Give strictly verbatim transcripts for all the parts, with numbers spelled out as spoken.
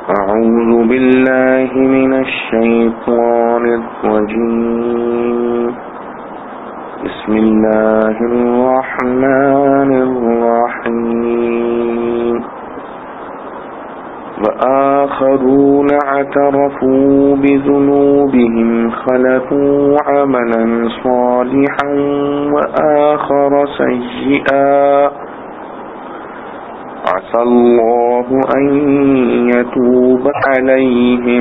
أعوذ بالله من الشيطان الرجيم بسم الله الرحمن الرحيم وآخرون اعترفوا بذنوبهم خلطوا عملا صالحا وآخر سيئا عسى الله أن يتوب عليهم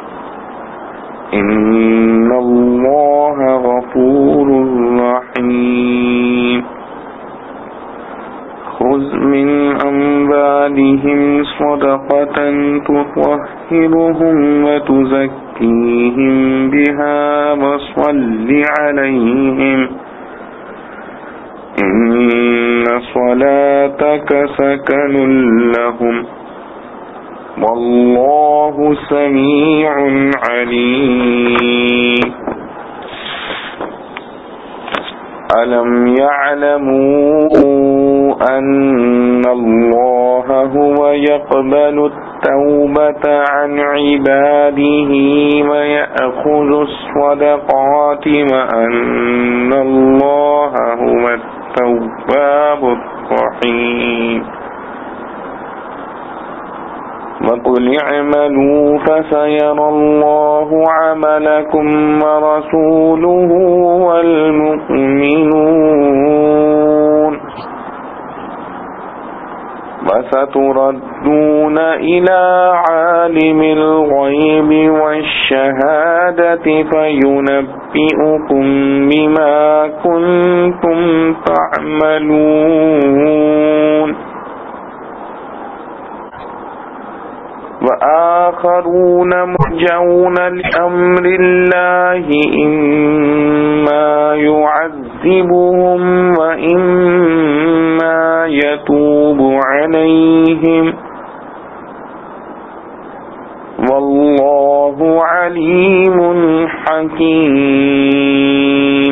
إن الله غفور رحيم خذ من أموالهم صدقة تطهرهم وتزكيهم بها وصل عليهم إن صلاتك سكن لهم والله سميع عليم ألم يعلموا أن الله هو يقبل التوبة عن عباده ويأخذ الصدقات وأن الله هو التواب الرحيم وقل اعملوا فسيرى الله عملكم ورسوله والمؤمنون وستردون إلى عالم الغيب والشهادة فينبئكم بما كنتم تعملون وآخرون مرجون لأمر الله إما يعذبهم وإما يتوب عليهم والله عليم حكيم.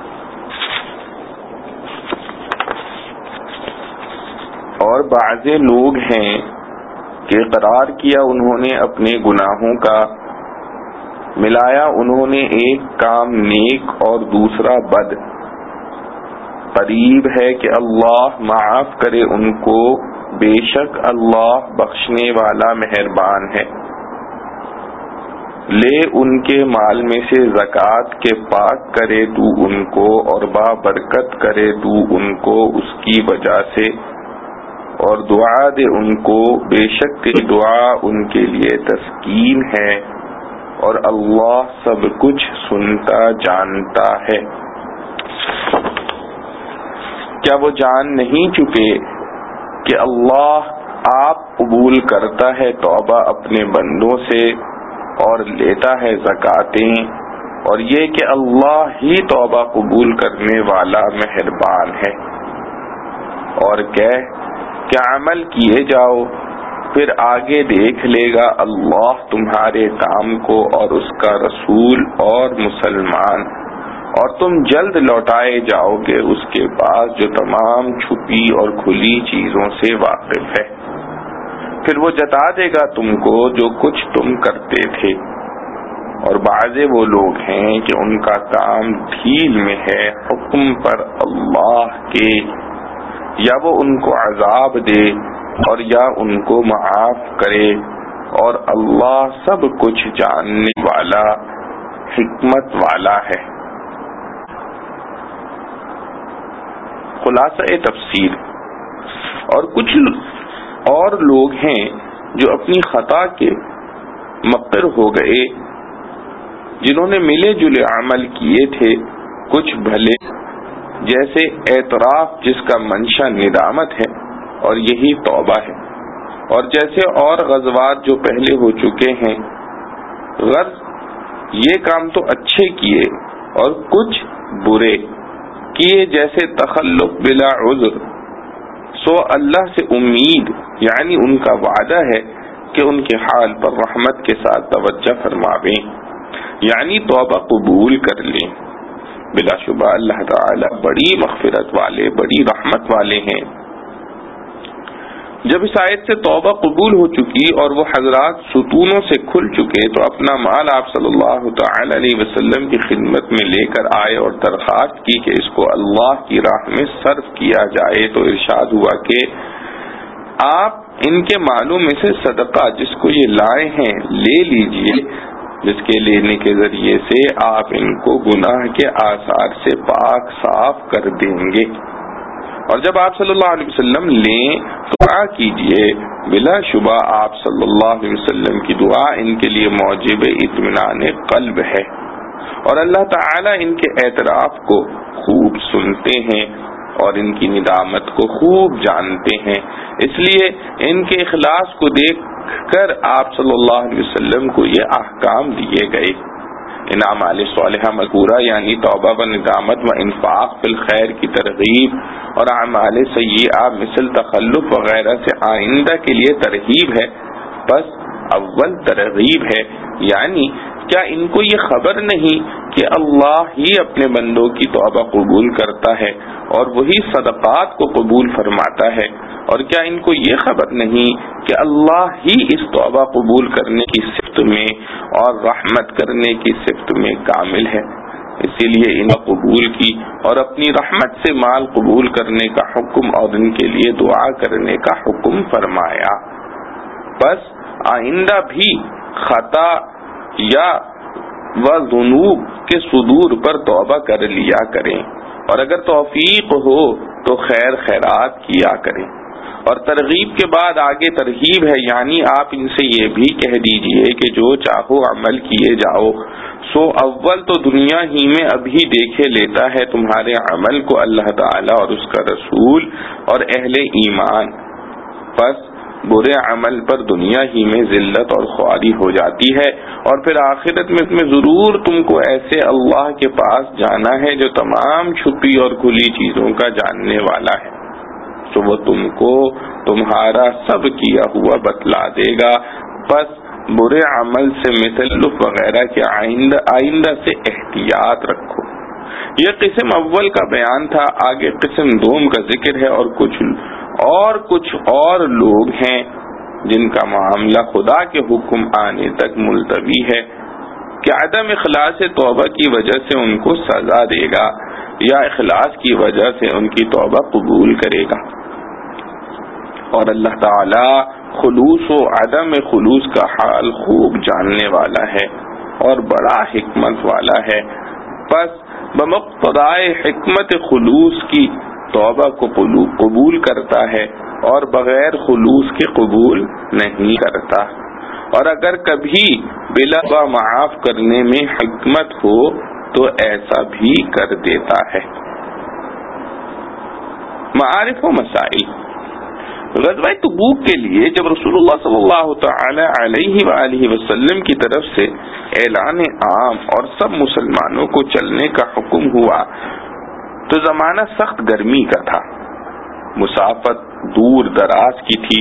اور بعض لوگ ہیں کہ اقرار کیا انہوں نے اپنے گناہوں کا، ملایا انہوں نے ایک کام نیک اور دوسرا بد، قریب ہے کہ اللہ معاف کرے ان کو، بے شک اللہ بخشنے والا مہربان ہے. لے ان کے مال میں سے زکوٰۃ کے پاک کرے تو ان کو، اور بابرکت کرے تو ان کو اس کی وجہ سے، اور دعا دے ان کو، بے شک تیری دعا ان کے لیے تسکین ہے، اور اللہ سب کچھ سنتا جانتا ہے. کیا وہ جان نہیں چکے کہ اللہ آپ قبول کرتا ہے توبہ اپنے بندوں سے اور لیتا ہے زکاتیں، اور یہ کہ اللہ ہی توبہ قبول کرنے والا مہربان ہے. اور کہہ کہ عمل کیے جاؤ، پھر آگے دیکھ لے گا اللہ تمہارے کام کو اور اس کا رسول اور مسلمان، اور تم جلد لوٹائے جاؤ گے اس کے پاس جو تمام چھپی اور کھلی چیزوں سے واقف ہے. پھر وہ جتا دے گا تم کو جو کچھ تم کرتے تھے. اور بعضے وہ لوگ ہیں کہ ان کا کام ڈھیل میں ہے حکم پر اللہ کے، یا وہ ان کو عذاب دے اور یا ان کو معاف کرے، اور اللہ سب کچھ جاننے والا حکمت والا ہے. خلاصہ تفسیر، اور کچھ اور لوگ ہیں جو اپنی خطا کے مقر ہو گئے، جنہوں نے ملے جلے عمل کیے تھے کچھ بھلے، جیسے اعتراف جس کا منشا ندامت ہے اور یہی توبہ ہے، اور جیسے اور غزوات جو پہلے ہو چکے ہیں. غرض یہ کام تو اچھے کیے اور کچھ برے کیے، جیسے تخلف بلا عذر، سو اللہ سے امید یعنی ان کا وعدہ ہے کہ ان کے حال پر رحمت کے ساتھ توجہ فرماویں، یعنی توبہ قبول کر لیں. بلا شبہ اللہ تعالی بڑی مغفرت والے، بڑی رحمت والے ہیں. جب اس آیت سے توبہ قبول ہو چکی اور وہ حضرات ستونوں سے کھل چکے تو اپنا مال آپ صلی اللہ تعالی علیہ وسلم کی خدمت میں لے کر آئے اور درخواست کی کہ اس کو اللہ کی راہ میں صرف کیا جائے، تو ارشاد ہوا کہ آپ ان کے مالوں میں سے صدقہ جس کو یہ لائے ہیں لے لیجئے، جس کے لینے کے ذریعے سے آپ ان کو گناہ کے آثار سے پاک صاف کر دیں گے، اور جب آپ صلی اللہ علیہ وسلم لیں تو دعا کیجئے، بلا شبہ آپ صلی اللہ علیہ وسلم کی دعا ان کے لیے موجب اطمینان قلب ہے، اور اللہ تعالی ان کے اعتراف کو خوب سنتے ہیں اور ان کی ندامت کو خوب جانتے ہیں، اس لیے ان کے اخلاص کو دیکھ کر آپ صلی اللہ علیہ وسلم کو یہ احکام دیے گئے۔ ان اعمال صالحہ مذکورہ یعنی توبہ و ندامت و انفاق فی الخیر کی ترغیب اور اعمال سیئہ مثل تخلف وغیرہ سے آئندہ کے لیے ترغیب ہے، بس اول ترغیب ہے، یعنی کیا ان کو یہ خبر نہیں کہ اللہ ہی اپنے بندوں کی توبہ قبول کرتا ہے اور وہی صدقات کو قبول فرماتا ہے، اور کیا ان کو یہ خبر نہیں کہ اللہ ہی اس توبہ قبول کرنے کی صفت میں اور رحمت کرنے کی صفت میں کامل ہے، اسی لیے ان قبول کی اور اپنی رحمت سے مال قبول کرنے کا حکم اور ان کے لیے دعا کرنے کا حکم فرمایا۔ بس آئندہ بھی خطا یا و ذنوب کے صدور پر توبہ کر لیا کریں، اور اگر توفیق ہو تو خیر خیرات کیا کریں، اور ترغیب کے بعد آگے ترغیب ہے، یعنی آپ ان سے یہ بھی کہہ دیجئے کہ جو چاہو عمل کیے جاؤ، سو اول تو دنیا ہی میں ابھی دیکھے لیتا ہے تمہارے عمل کو اللہ تعالی اور اس کا رسول اور اہل ایمان، پس برے عمل پر دنیا ہی میں ذلت اور خواری ہو جاتی ہے، اور پھر آخرت میں ضرور تم کو ایسے اللہ کے پاس جانا ہے جو تمام چھپی اور کھلی چیزوں کا جاننے والا ہے، تو وہ تم کو تمہارا سب کیا ہوا بتلا دے گا، بس برے عمل سے مثلف وغیرہ کے آئندہ آئندہ سے احتیاط رکھو۔ یہ قسم اول کا بیان تھا، آگے قسم دوم کا ذکر ہے، اور کچھ اور کچھ اور لوگ ہیں جن کا معاملہ خدا کے حکم آنے تک ملتوی ہے کہ عدم اخلاص توبہ کی وجہ سے ان کو سزا دے گا یا اخلاص کی وجہ سے ان کی توبہ قبول کرے گا، اور اللہ تعالی خلوص و عدم خلوص کا حال خوب جاننے والا ہے اور بڑا حکمت والا ہے، پس بمقتضائے حکمت خلوص کی توبہ کو قبول کرتا ہے اور بغیر خلوص کے قبول نہیں کرتا، اور اگر کبھی بلا معاف کرنے میں حکمت ہو تو ایسا بھی کر دیتا ہے۔ معارف و مسائل۔ غزوہ تبوک کے لیے جب رسول اللہ صلی اللہ تعالی علیہ وآلہ وسلم کی طرف سے اعلان عام اور سب مسلمانوں کو چلنے کا حکم ہوا تو زمانہ سخت گرمی کا تھا، مسافت دور دراز کی تھی،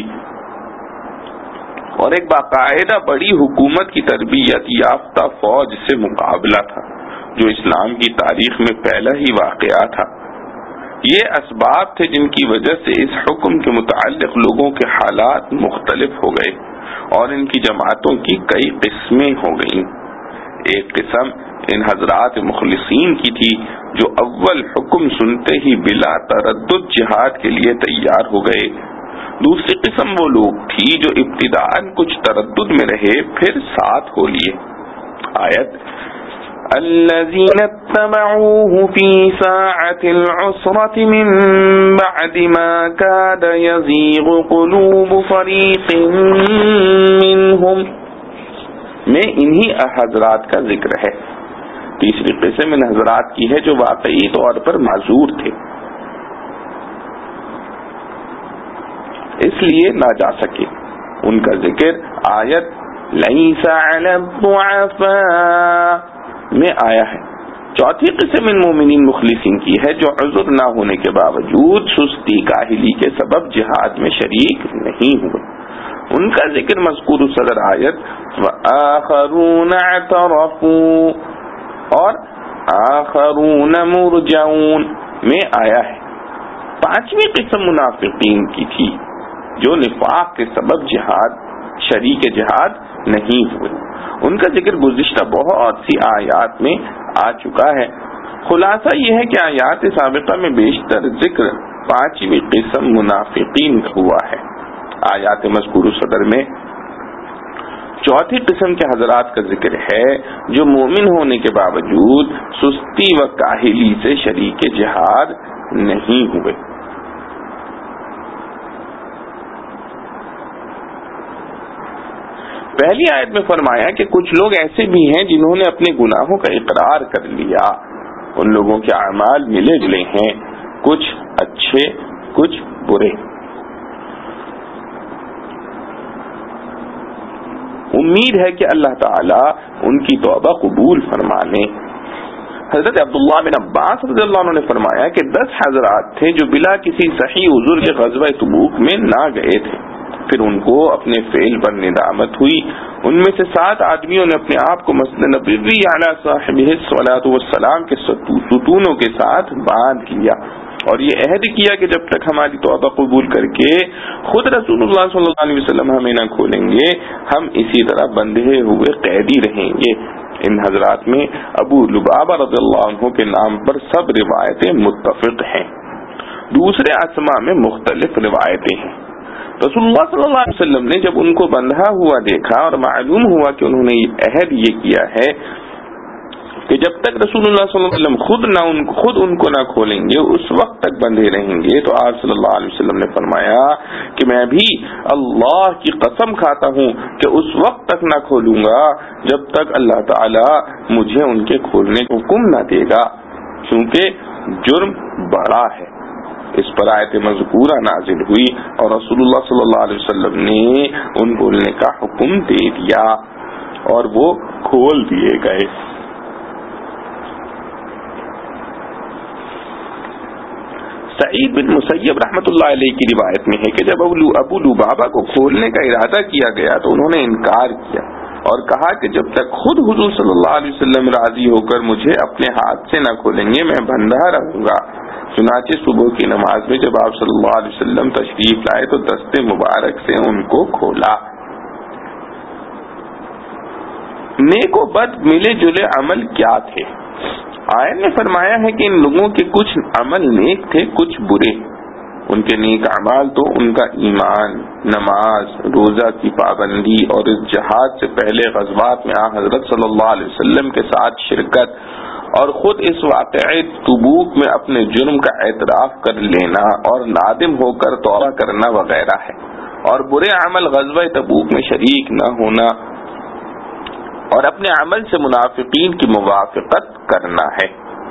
اور ایک باقاعدہ بڑی حکومت کی تربیت یافتہ فوج سے مقابلہ تھا جو اسلام کی تاریخ میں پہلا ہی واقعہ تھا۔ یہ اسباب تھے جن کی وجہ سے اس حکم کے متعلق لوگوں کے حالات مختلف ہو گئے اور ان کی جماعتوں کی کئی قسمیں ہو گئیں۔ ایک قسم ان حضرات مخلصین کی تھی جو اول حکم سنتے ہی بلا تردد جہاد کے لیے تیار ہو گئے، دوسری قسم وہ لوگ تھی جو ابتداءً کچھ تردد میں رہے پھر ساتھ ہو لیے۔ آیت الذين اتبعوه في ساعة العسرة من بعد ما كاد يزيغ قلوب فريق منهم میں انہی حضرات کا ذکر ہے۔ تیسری قسم ان حضرات کی ہے جو واقعی طور پر معذور تھے، اس لیے نہ جا سکے، ان کا ذکر آیت لَيْسَ عَلَى الضُّعَفَاءِ میں آیا ہے۔ چوتھی قسم ان مومنین مخلصین کی ہے جو عذر نہ ہونے کے باوجود سستی کاہلی کے سبب جہاد میں شریک نہیں ہوئے، ان کا ذکر مذکور صدر آیت وَآخَرُونَ اعْتَرَفُوا اور آخرون مرجعون میں آیا ہے۔ پانچویں قسم منافقین کی تھی جو نفاق کے سبب جہاد شریک جہاد نہیں ہوئے. ان کا ذکر گزشتہ بہت سی آیات میں آ چکا ہے. خلاصہ یہ ہے کہ آیات سابقہ میں بیشتر ذکر پانچویں قسم منافقین کا ہوا ہے. آیات مذکور صدر میں چوتھی قسم کے حضرات کا ذکر ہے جو مومن ہونے کے باوجود سستی و کاہلی سے شریک جہاد نہیں ہوئے. پہلی آیت میں فرمایا کہ کچھ لوگ ایسے بھی ہیں جنہوں نے اپنے گناہوں کا اقرار کر لیا. ان لوگوں کے اعمال ملے جلے ہیں، کچھ اچھے کچھ برے. امید ہے کہ اللہ تعالی ان کی توبہ قبول فرما لے. حضرت عبداللہ بن عباس رضی اللہ عنہ نے فرمایا کہ دس حضرات تھے جو بلا کسی صحیح عذر کے غزوہ تبوک میں نہ گئے تھے. پھر ان کو اپنے فعل پر ندامت ہوئی. ان میں سے سات آدمیوں نے اپنے آپ کو مسجد نبوی علی صاحبہ الصلاۃ والسلام کے ستونوں کے ساتھ باندھ لیا اور یہ عہد کیا کہ جب تک ہماری توبہ قبول کر کے خود رسول اللہ صلی اللہ علیہ وسلم ہمیں نہ کھولیں گے ہم اسی طرح بندھے ہوئے قیدی رہیں گے. ان حضرات میں ابو لبابہ رضی اللہ عنہ کے نام پر سب روایتیں متفق ہیں. دوسرے اسماء میں مختلف روایتیں ہیں. رسول اللہ صلی اللہ علیہ وسلم نے جب ان کو بندھا ہوا دیکھا اور معلوم ہوا کہ انہوں نے عہد یہ کیا ہے کہ جب تک رسول اللہ صلی اللہ علیہ وسلم خود نہ ان خود ان کو نہ کھولیں گے اس وقت تک بندھے رہیں گے، تو آپ صلی اللہ علیہ وسلم نے فرمایا کہ میں بھی اللہ کی قسم کھاتا ہوں کہ اس وقت تک نہ کھولوں گا جب تک اللہ تعالی مجھے ان کے کھولنے کا حکم نہ دے گا، کیونکہ جرم بڑا ہے. اس پر آیت مذکورہ نازل ہوئی اور رسول اللہ صلی اللہ علیہ وسلم نے ان کھولنے کا حکم دے دیا اور وہ کھول دیے گئے. سعید بن مسیب رحمۃ اللہ علیہ کی روایت میں ہے کہ جب ابو لبابہ کو کھولنے کا ارادہ کیا گیا تو انہوں نے انکار کیا اور کہا کہ جب تک خود حضور صلی اللہ علیہ وسلم راضی ہو کر مجھے اپنے ہاتھ سے نہ کھولیں گے میں بندھا رہوں گا. چنانچہ صبح کی نماز میں جب آپ صلی اللہ علیہ وسلم تشریف لائے تو دست مبارک سے ان کو کھولا. نیک و بد ملے جلے عمل کیا تھے؟ آیت نے فرمایا ہے کہ ان لوگوں کے کچھ عمل نیک تھے کچھ برے. ان کے نیک اعمال تو ان کا ایمان، نماز، روزہ کی پابندی اور اس جہاد سے پہلے غزوات میں آ حضرت صلی اللہ علیہ وسلم کے ساتھ شرکت اور خود اس واقعے تبوک میں اپنے جرم کا اعتراف کر لینا اور نادم ہو کر توبہ کرنا وغیرہ ہے. اور برے عمل غزوہ تبوک میں شریک نہ ہونا اور اپنے عمل سے منافقین کی موافقت کرنا ہے.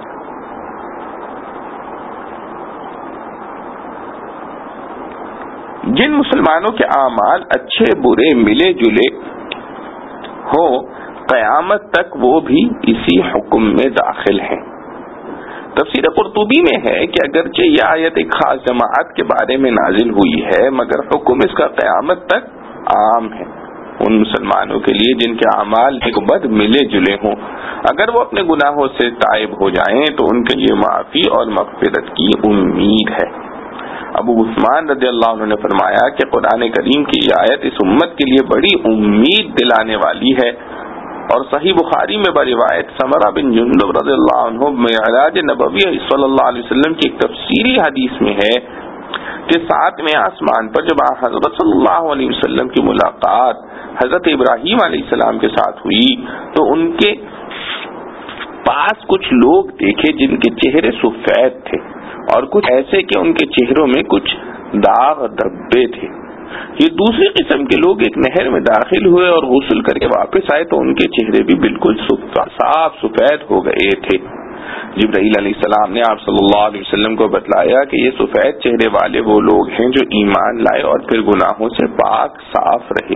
جن مسلمانوں کے اعمال اچھے برے ملے جلے ہو قیامت تک وہ بھی اسی حکم میں داخل ہیں. تفسیر قرطبی میں ہے کہ اگرچہ یہ آیت ایک خاص جماعت کے بارے میں نازل ہوئی ہے مگر حکم اس کا قیامت تک عام ہے ان مسلمانوں کے لیے جن کے اعمال ایک بد ملے جلے ہوں. اگر وہ اپنے گناہوں سے تائب ہو جائیں تو ان کے لیے معافی اور مغفرت کی امید ہے. ابو عثمان رضی اللہ عنہ نے فرمایا کہ قرآن کریم کی یہ آیت اس امت کے لیے بڑی امید دلانے والی ہے. اور صحیح بخاری میں بروایت سمرہ بن جندب رضی اللہ عنہ معراج نبوی صلی اللہ علیہ وسلم کی ایک تفصیلی حدیث میں ہے کہ ساتویں آسمان پر جب حضرت صلی اللہ علیہ وسلم کی ملاقات حضرت ابراہیم علیہ السلام کے ساتھ ہوئی تو ان کے پاس کچھ لوگ دیکھے جن کے چہرے سفید تھے اور کچھ ایسے کہ ان کے چہروں میں کچھ داغ دھبے تھے. یہ دوسری قسم کے لوگ ایک نہر میں داخل ہوئے اور غسل کر کے واپس آئے تو ان کے چہرے بھی بالکل صاف سفید ہو گئے تھے. جبرائیل علیہ السلام نے آپ صلی اللہ علیہ وسلم کو بتلایا کہ یہ سفید چہرے والے وہ لوگ ہیں جو ایمان لائے اور پھر گناہوں سے پاک صاف رہے.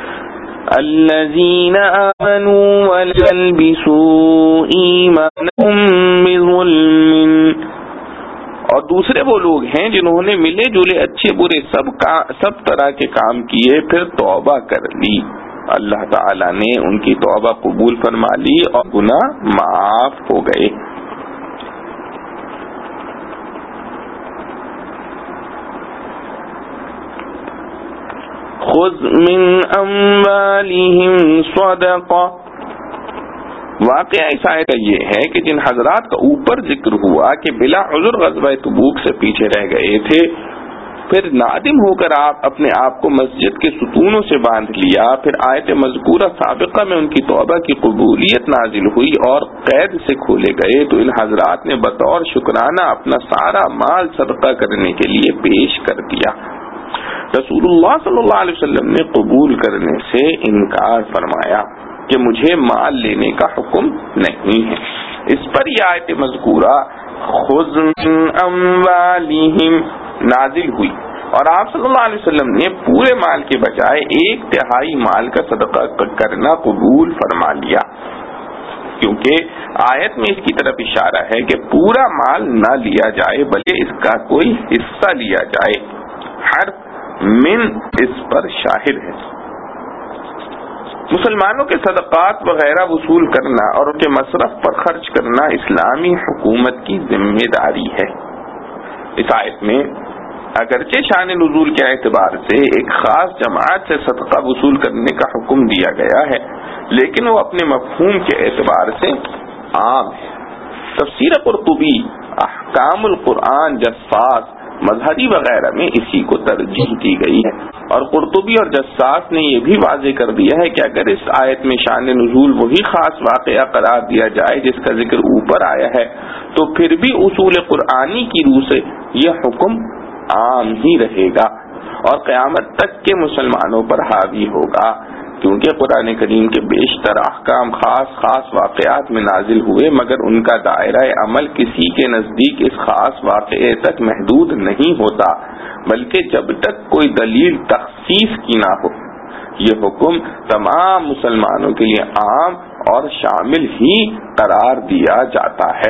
الذین آمنوا ولم یلبسوا ایمانهم بظلم، اور دوسرے وہ لوگ ہیں جنہوں نے ملے جلے اچھے برے سب کا سب طرح کے کام کیے پھر توبہ کر لی. اللہ تعالی نے ان کی توبہ قبول فرما لی اور گناہ معاف ہو گئے. خذ من اموالہم صدقہ. واقعہ اس آیت کا یہ ہے کہ جن حضرات کا اوپر ذکر ہوا کہ بلا عذر غزوہ تبوک سے پیچھے رہ گئے تھے، پھر نادم ہو کر آپ اپنے آپ کو مسجد کے ستونوں سے باندھ لیا، پھر آیت مذکورہ سابقہ میں ان کی توبہ کی قبولیت نازل ہوئی اور قید سے کھولے گئے، تو ان حضرات نے بطور شکرانہ اپنا سارا مال صدقہ کرنے کے لیے پیش کر دیا. رسول اللہ صلی اللہ علیہ وسلم نے قبول کرنے سے انکار فرمایا کہ مجھے مال لینے کا حکم نہیں ہے. اس پر یہ آیت مذکورہ خذ من اموالہم نازل ہوئی اور آپ صلی اللہ علیہ وسلم نے پورے مال کے بجائے ایک تہائی مال کا صدقہ کرنا قبول فرما لیا، کیونکہ آیت میں اس کی طرف اشارہ ہے کہ پورا مال نہ لیا جائے بلکہ اس کا کوئی حصہ لیا جائے. حرف من اس پر شاہد ہے. مسلمانوں کے صدقات وغیرہ وصول کرنا اور ان کے مصرف پر خرچ کرنا اسلامی حکومت کی ذمہ داری ہے. اس آیت میں اگرچہ شان نزول کے اعتبار سے ایک خاص جماعت سے صدقہ وصول کرنے کا حکم دیا گیا ہے، لیکن وہ اپنے مفہوم کے اعتبار سے عام ہے. تفسیر قرطبی، احکام القرآن، جساس، مظہری وغیرہ میں اسی کو ترجیح دی گئی ہے، اور قرطبی اور جساس نے یہ بھی واضح کر دیا ہے کہ اگر اس آیت میں شان نزول وہی خاص واقعہ قرار دیا جائے جس کا ذکر اوپر آیا ہے، تو پھر بھی اصول قرآنی کی روح سے یہ حکم عام ہی رہے گا اور قیامت تک کے مسلمانوں پر حاوی ہوگا، کیونکہ قرآن کریم کے بیشتر احکام خاص خاص واقعات میں نازل ہوئے، مگر ان کا دائرہ عمل کسی کے نزدیک اس خاص واقعے تک محدود نہیں ہوتا، بلکہ جب تک کوئی دلیل تخصیص کی نہ ہو یہ حکم تمام مسلمانوں کے لیے عام اور شامل ہی قرار دیا جاتا ہے.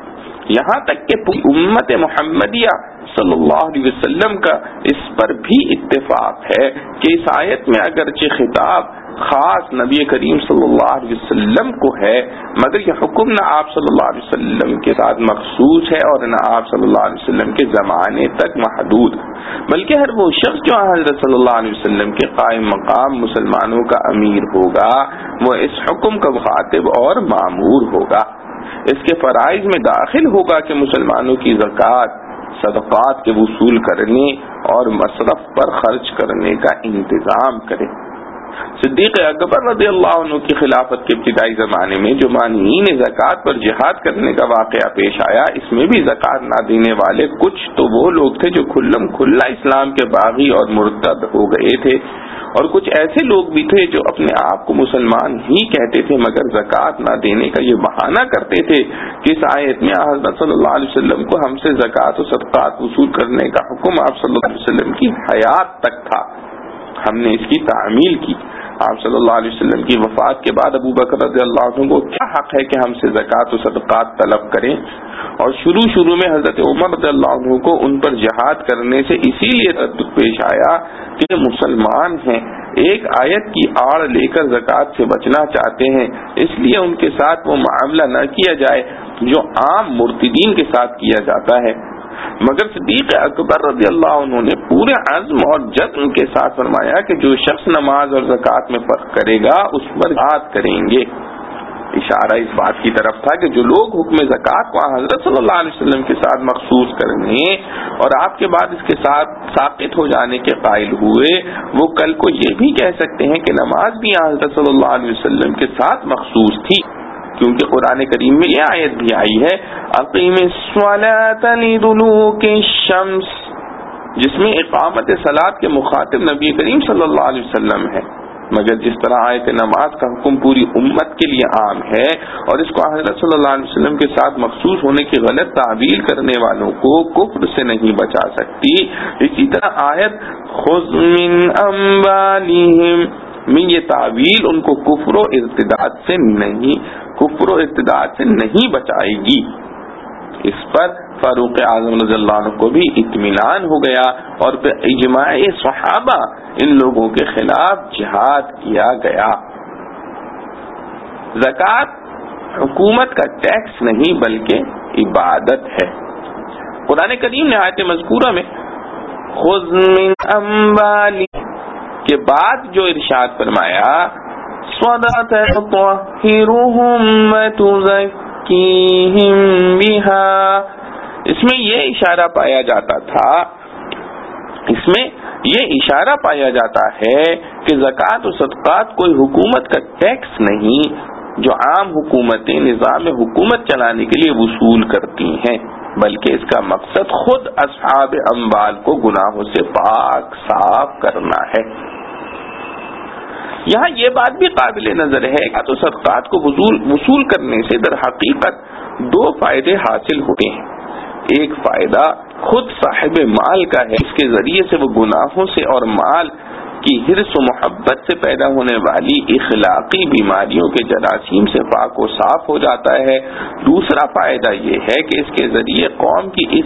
یہاں تک کہ پوری امت محمدیہ صلی اللہ علیہ وسلم کا اس پر بھی اتفاق ہے کہ اس آیت میں اگرچہ خطاب خاص نبی کریم صلی اللہ علیہ وسلم کو ہے، مگر یہ حکم نہ آپ صلی اللہ علیہ وسلم کے ساتھ مخصوص ہے اور نہ آپ صلی اللہ علیہ وسلم کے زمانے تک محدود، بلکہ ہر وہ شخص جو حضرت صلی اللہ علیہ وسلم کے قائم مقام مسلمانوں کا امیر ہوگا وہ اس حکم کا مخاطب اور مامور ہوگا. اس کے فرائض میں داخل ہوگا کہ مسلمانوں کی زکوٰۃ، صدقات کے وصول کرنے اور مصرف پر خرچ کرنے کا انتظام کرے. صدیق اکبر رضی اللہ عنہ کی خلافت کے ابتدائی زمانے میں جو مانعین زکوٰۃ پر جہاد کرنے کا واقعہ پیش آیا، اس میں بھی زکوٰۃ نہ دینے والے کچھ تو وہ لوگ تھے جو کھلم کھلا اسلام کے باغی اور مرتد ہو گئے تھے، اور کچھ ایسے لوگ بھی تھے جو اپنے آپ کو مسلمان ہی کہتے تھے مگر زکوٰۃ نہ دینے کا یہ بہانہ کرتے تھے کہ اس آیت میں حضرت صلی اللہ علیہ وسلم کو ہم سے زکوٰۃ و صدقات وصول کرنے کا حکم آپ صلی اللہ علیہ وسلم کی حیات تک تھا. ہم نے اس کی تعمیل کی. آپ صلی اللہ علیہ وسلم کی وفات کے بعد ابو بکر رضی اللہ عنہ کو کیا حق ہے کہ ہم سے زکوٰۃ و صدقات طلب کریں؟ اور شروع شروع میں حضرت عمر رضی اللہ عنہ کو ان پر جہاد کرنے سے اسی لیے تردد پیش آیا کہ مسلمان ہیں، ایک آیت کی آڑ لے کر زکوٰۃ سے بچنا چاہتے ہیں، اس لیے ان کے ساتھ وہ معاملہ نہ کیا جائے جو عام مرتدین کے ساتھ کیا جاتا ہے. مگر صدیق اکبر رضی اللہ عنہ نے پورے عزم اور جذب کے ساتھ فرمایا کہ جو شخص نماز اور زکوٰۃ میں فرق کرے گا اس پر جہاد کریں گے. اشارہ اس بات کی طرف تھا کہ جو لوگ حکم زکوٰۃ کو حضرت صلی اللہ علیہ وسلم کے ساتھ مخصوص کرنے اور آپ کے بعد اس کے ساتھ ساقط ہو جانے کے قائل ہوئے، وہ کل کو یہ بھی کہہ سکتے ہیں کہ نماز بھی حضرت صلی اللہ علیہ وسلم کے ساتھ مخصوص تھی، کیونکہ قرآن کریم میں یہ آیت بھی آئی ہے اقیم الصلاۃ لدلوک الشمس، جس میں اقامت صلاۃ کے مخاطب نبی کریم صلی اللہ علیہ وسلم ہے. مگر جس طرح آیت نماز کا حکم پوری امت کے لیے عام ہے اور اس کو حضرت صلی اللہ علیہ وسلم کے ساتھ مخصوص ہونے کی غلط تعبیر کرنے والوں کو کفر سے نہیں بچا سکتی، اسی طرح آیت خذ من اموالہم میں یہ تعویل ان کو کفر و ارتداد سے نہیں کفر و ارتداد سے نہیں بچائے گی. اس پر فاروق اعظم رضی اللہ عنہ کو بھی اطمینان ہو گیا اور پھر اجماع صحابہ ان لوگوں کے خلاف جہاد کیا گیا. زکوٰۃ حکومت کا ٹیکس نہیں بلکہ عبادت ہے. قرآن کریم نے آیت مذکورہ میں خذ من اموالہم کے بعد جو ارشاد فرمایا صدقۃ تطہرھم وتزکیھم بھا، اس میں یہ اشارہ پایا جاتا تھا اس میں یہ اشارہ پایا جاتا ہے کہ زکوٰۃ و صدقات کوئی حکومت کا ٹیکس نہیں جو عام حکومتیں نظام حکومت چلانے کے لیے وصول کرتی ہیں، بلکہ اس کا مقصد خود اصحاب اموال کو گناہوں سے پاک صاف کرنا ہے۔ یہاں یہ بات بھی قابل نظر ہے کہ تو صدقات کو وصول کرنے سے در حقیقت دو فائدے حاصل ہوتے ہیں۔ ایک فائدہ خود صاحب مال کا ہے، اس کے ذریعے سے وہ گناہوں سے اور مال کی حرص و محبت سے پیدا ہونے والی اخلاقی بیماریوں کے جراثیم سے پاک و صاف ہو جاتا ہے۔ دوسرا فائدہ یہ ہے کہ اس کے ذریعے قوم کی اس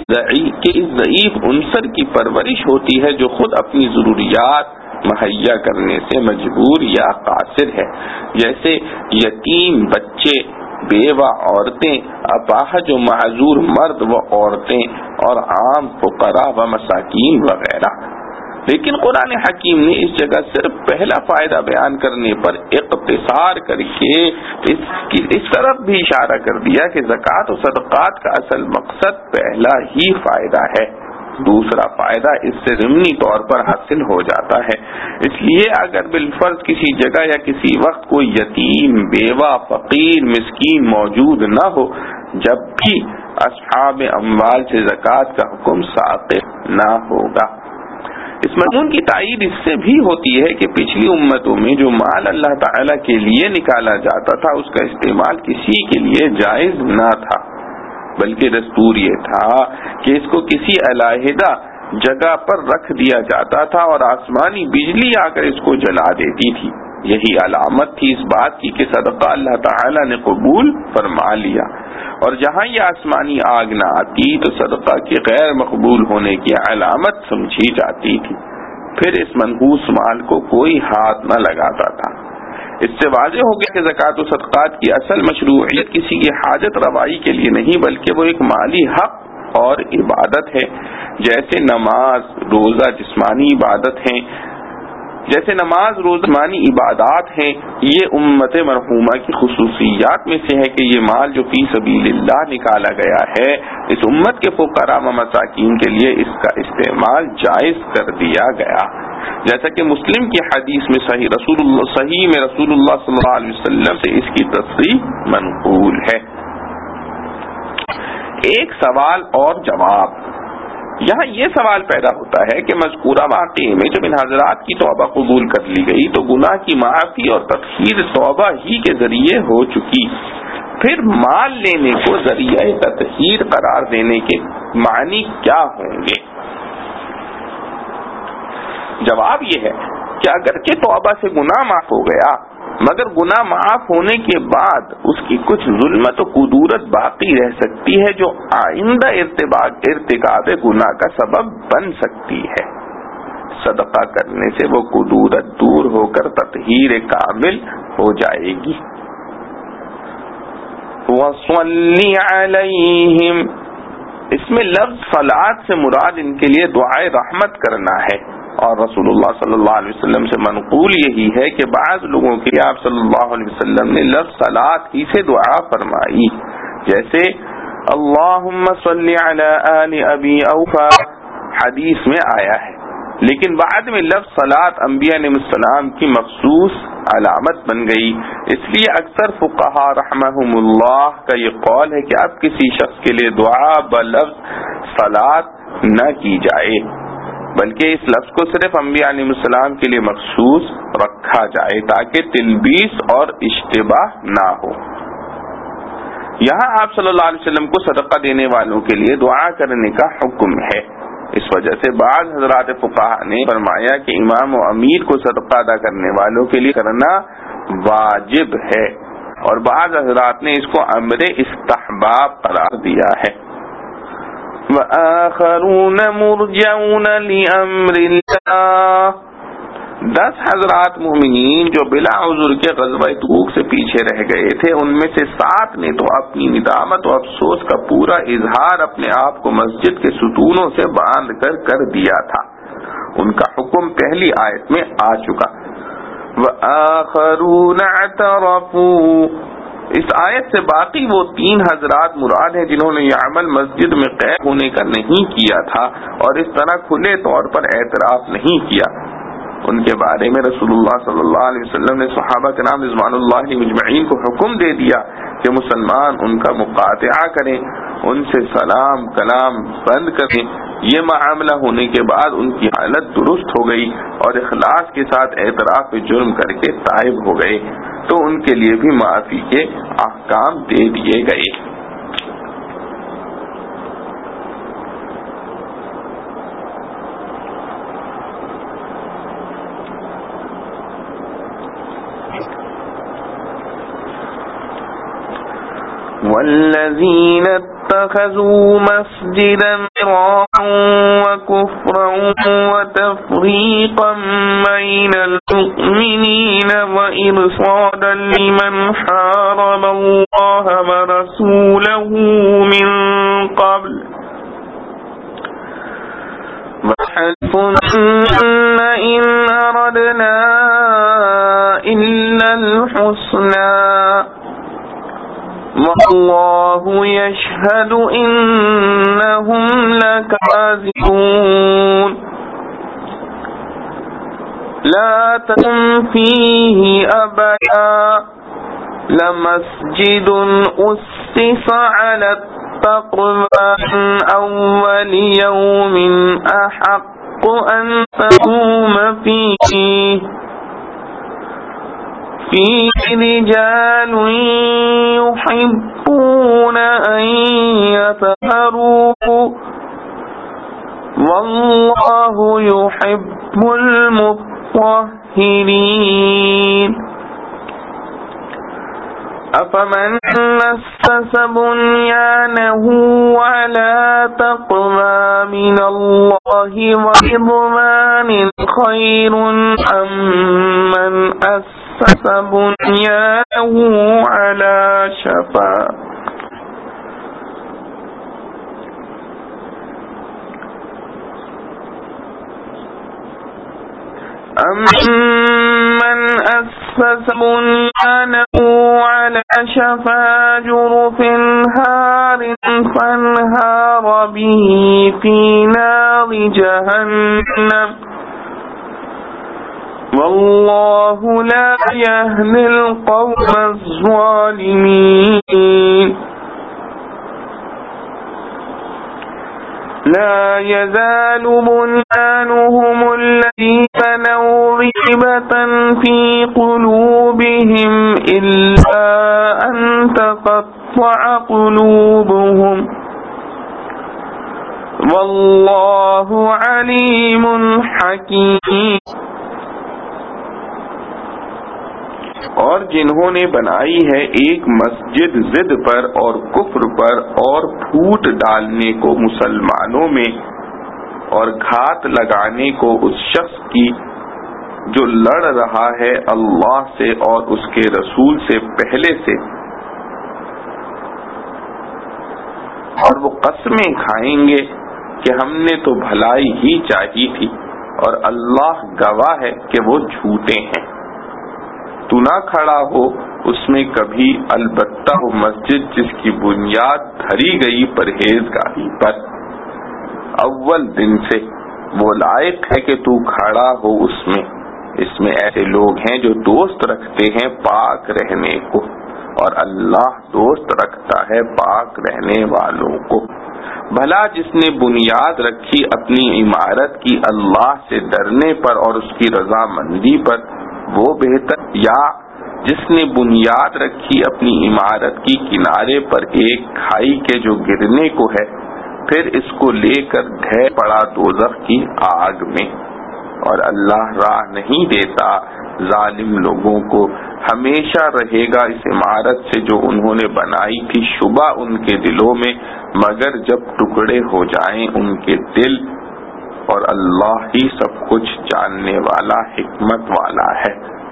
ضعیف عنصر کی پرورش ہوتی ہے جو خود اپنی ضروریات مہیا کرنے سے مجبور یا قاصر ہے، جیسے یتیم بچے، بیوہ عورتیں، اپاہج و معذور مرد و عورتیں اور عام فقراء و مساکین وغیرہ۔ لیکن قرآن حکیم نے اس جگہ صرف پہلا فائدہ بیان کرنے پر اقتصار کر کے اس کی اس طرف بھی اشارہ کر دیا کہ زکوٰۃ و صدقات کا اصل مقصد پہلا ہی فائدہ ہے، دوسرا فائدہ اس سے ضمنی طور پر حاصل ہو جاتا ہے۔ اس لیے اگر بالفرض کسی جگہ یا کسی وقت کوئی یتیم، بیوہ، فقیر، مسکین موجود نہ ہو، جب بھی اصحاب اموال سے زکوٰۃ کا حکم ساقط نہ ہوگا۔ اس مضمون کی تائید اس سے بھی ہوتی ہے کہ پچھلی امتوں میں جو مال اللہ تعالی کے لیے نکالا جاتا تھا اس کا استعمال کسی کے لیے جائز نہ تھا، بلکہ دستور یہ تھا کہ اس کو کسی علیحدہ جگہ پر رکھ دیا جاتا تھا اور آسمانی بجلی آ کر اس کو جلا دیتی تھی۔ یہی علامت تھی اس بات کی کہ صدقہ اللہ تعالی نے قبول فرما لیا، اور جہاں یہ آسمانی آگ نہ آتی تو صدقہ کے غیر مقبول ہونے کی علامت سمجھی جاتی تھی، پھر اس منحوس مال کو کوئی ہاتھ نہ لگاتا تھا۔ اس سے واضح ہو گیا کہ زکوٰۃ و صدقات کی اصل مشروعیت کسی کی حاجت روائی کے لیے نہیں بلکہ وہ ایک مالی حق اور عبادت ہے، جیسے نماز روزہ جسمانی عبادت ہیں جیسے نماز روزہ جسمانی عبادات ہیں۔ یہ امت مرحومہ کی خصوصیات میں سے ہے کہ یہ مال جو فی سبیل اللہ نکالا گیا ہے اس امت کے فقراء و مساکین کے لیے اس کا استعمال جائز کر دیا گیا، جیسا کہ مسلم کی حدیث میں صحیح رسول اللہ صحیح میں رسول اللہ صلی اللہ علیہ وسلم سے اس کی تصریح منقول ہے۔ ایک سوال اور جواب۔ یہاں یہ سوال پیدا ہوتا ہے کہ مذکورہ واقعے میں جب ان حضرات کی توبہ قبول کر لی گئی تو گناہ کی معافی اور تطہیر توبہ ہی کے ذریعے ہو چکی، پھر مال لینے کو ذریعہ تطہیر قرار دینے کے معنی کیا ہوں گے؟ جواب یہ ہے کہ اگرچہ توبہ سے گناہ معاف ہو گیا مگر گناہ معاف ہونے کے بعد اس کی کچھ ظلمت و کدورت باقی رہ سکتی ہے جو آئندہ ارتکاب گناہ کا سبب بن سکتی ہے۔ صدقہ کرنے سے وہ کدورت دور ہو کر تطہیر کامل ہو جائے گی۔ وَصَلِّ عَلَيْهِمْ، اس میں لفظ صلاۃ سے مراد ان کے لیے دعائے رحمت کرنا ہے، اور رسول اللہ صلی اللہ علیہ وسلم سے منقول یہی ہے کہ بعض لوگوں کے لیے آپ صلی اللہ علیہ وسلم نے لفظ صلاۃ ہی سے دعا فرمائی، جیسے اللہم صلی علی آل ابی اوفا حدیث میں آیا ہے، لیکن بعد میں لفظ صلاۃ انبیاء علیہ السلام کی مخصوص علامت بن گئی۔ اس لیے اکثر فقہاء رحمہم اللہ کا یہ قول ہے کہ اب کسی شخص کے لیے دعا بلفظ صلاۃ نہ کی جائے بلکہ اس لفظ کو صرف انبیاء علیہ السلام کے لیے مخصوص رکھا جائے تاکہ تلبیس اور اشتباہ نہ ہو۔ یہاں آپ صلی اللہ علیہ وسلم کو صدقہ دینے والوں کے لیے دعا کرنے کا حکم ہے، اس وجہ سے بعض حضرات فقہاء نے فرمایا کہ امام و امیر کو صدقہ ادا کرنے والوں کے لیے کرنا واجب ہے، اور بعض حضرات نے اس کو امر استحباب قرار دیا ہے۔ وآخرون مرجعون لأمر اللہ، دس حضرات مومنین جو بلا عذر کے غزوہ تبوک سے پیچھے رہ گئے تھے ان میں سے سات نے تو اپنی ندامت و افسوس کا پورا اظہار اپنے آپ کو مسجد کے ستونوں سے باندھ کر کر دیا تھا، ان کا حکم پہلی آیت میں آ چکا. وآخرون اعترفوا، اس آیت سے باقی وہ تین حضرات مراد ہیں جنہوں نے یہ عمل مسجد میں قید ہونے کا نہیں کیا تھا اور اس طرح کھلے طور پر اعتراف نہیں کیا. ان کے بارے میں رسول اللہ صلی اللہ علیہ وسلم نے صحابہ کرام رضوان اللہ مجمعین کو حکم دے دیا کہ مسلمان ان کا مقاطعہ کریں، ان سے سلام کلام بند کریں. یہ معاملہ ہونے کے بعد ان کی حالت درست ہو گئی اور اخلاص کے ساتھ اعتراف جرم کر کے تائب ہو گئے تو ان کے لیے بھی معافی کے احکام دے دیے گئے. والذین اتخذوا مسجدا ضرارا وكفرا وتفریقا بین المؤمنین وإرصادا لمن حارب اللہ ورسوله من قبل وحلفن إن أردنا إلا الحسنى واللہ یشہد انہم لکاذبون. لا تقم فیہ ابدا لمسجد اسس علی التقوی من اول یوم احق ان تقوم فیہ فيه رجال يحبون أن يطهروا والله يحب المطهرين. أفمن أسس بنيانه على تقوى من الله ورضوان خير أم من أسس بنيانه على شفا أَمَّنْ أَسَّسَ بُنْيَانَهُ عَلَى شَفَا جُرُفٍ هَارٍ فَانْهَارَ بِهِ فِي نَارِ جَهَنَّمَ وَاللَّهُ لَا يَهْدِي الْقَوْمَ الظَّالِمِينَ. لا يزال بنيانهم الذي بنوا ريبة في قلوبهم إلا أن تقطع قلوبهم والله عليم حكيم. اور جنہوں نے بنائی ہے ایک مسجد ضد پر اور کفر پر اور پھوٹ ڈالنے کو مسلمانوں میں اور گھات لگانے کو اس شخص کی جو لڑ رہا ہے اللہ سے اور اس کے رسول سے پہلے سے، اور وہ قسمیں کھائیں گے کہ ہم نے تو بھلائی ہی چاہی تھی اور اللہ گواہ ہے کہ وہ جھوٹے ہیں. تو نہ کھڑا ہو اس میں کبھی، البتہ وہ مسجد جس کی بنیاد دھری گئی پرہیزگاری پر اول دن سے، وہ لائق ہے کہ تو کھڑا ہو اس میں. اس میں ایسے لوگ ہیں جو دوست رکھتے ہیں پاک رہنے کو اور اللہ دوست رکھتا ہے پاک رہنے والوں کو. بھلا جس نے بنیاد رکھی اپنی عمارت کی اللہ سے ڈرنے پر اور اس کی رضامندی پر، وہ بہتر، یا جس نے بنیاد رکھی اپنی عمارت کی کنارے پر ایک کھائی کے جو گرنے کو ہے، پھر اس کو لے کر ڈھہ پڑا دوزخ کی آگ میں. اور اللہ راہ نہیں دیتا ظالم لوگوں کو. ہمیشہ رہے گا اس عمارت سے جو انہوں نے بنائی تھی شبہ ان کے دلوں میں، مگر جب ٹکڑے ہو جائیں ان کے دل، اور اللہ ہی سب کچھ جاننے والا حکمت والا ہے.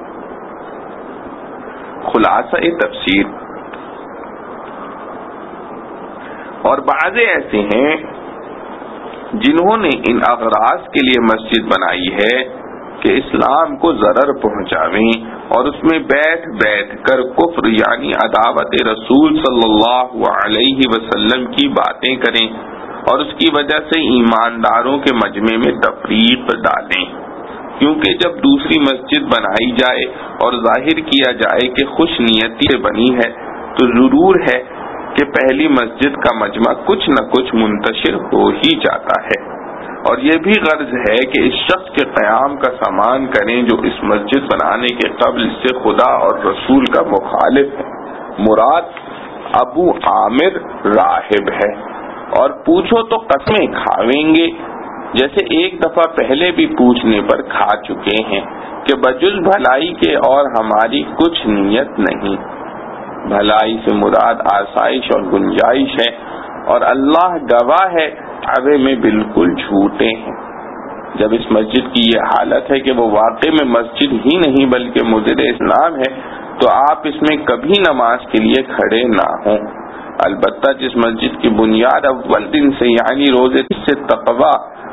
خلاصہ تفسیر. اور بعض ایسے ہیں جنہوں نے ان اغراض کے لیے مسجد بنائی ہے کہ اسلام کو ضرر پہنچاویں اور اس میں بیٹھ بیٹھ کر کفر یعنی عداوت رسول صلی اللہ علیہ وسلم کی باتیں کریں اور اس کی وجہ سے ایمانداروں کے مجمع میں تفریق ڈالیں، کیونکہ جب دوسری مسجد بنائی جائے اور ظاہر کیا جائے کہ خوش نیتی سے بنی ہے تو ضرور ہے کہ پہلی مسجد کا مجمع کچھ نہ کچھ منتشر ہو ہی جاتا ہے، اور یہ بھی غرض ہے کہ اس شخص کے قیام کا سامان کریں جو اس مسجد بنانے کے قبل سے خدا اور رسول کا مخالف ہے۔ مراد ابو عامر راہب ہے، اور پوچھو تو قسمیں کھاویں گے، جیسے ایک دفعہ پہلے بھی پوچھنے پر کھا چکے ہیں کہ بجز بھلائی کے اور ہماری کچھ نیت نہیں۔ بھلائی سے مراد آسائش اور گنجائش ہے، اور اللہ گواہ ہے دعوے میں بالکل جھوٹے ہیں۔ جب اس مسجد کی یہ حالت ہے کہ وہ واقع میں مسجد ہی نہیں بلکہ مضر اسلام ہے تو آپ اس میں کبھی نماز کے لیے کھڑے نہ ہوں۔ البتہ جس مسجد کی بنیاد اول دن سے یعنی روزے سے تقوی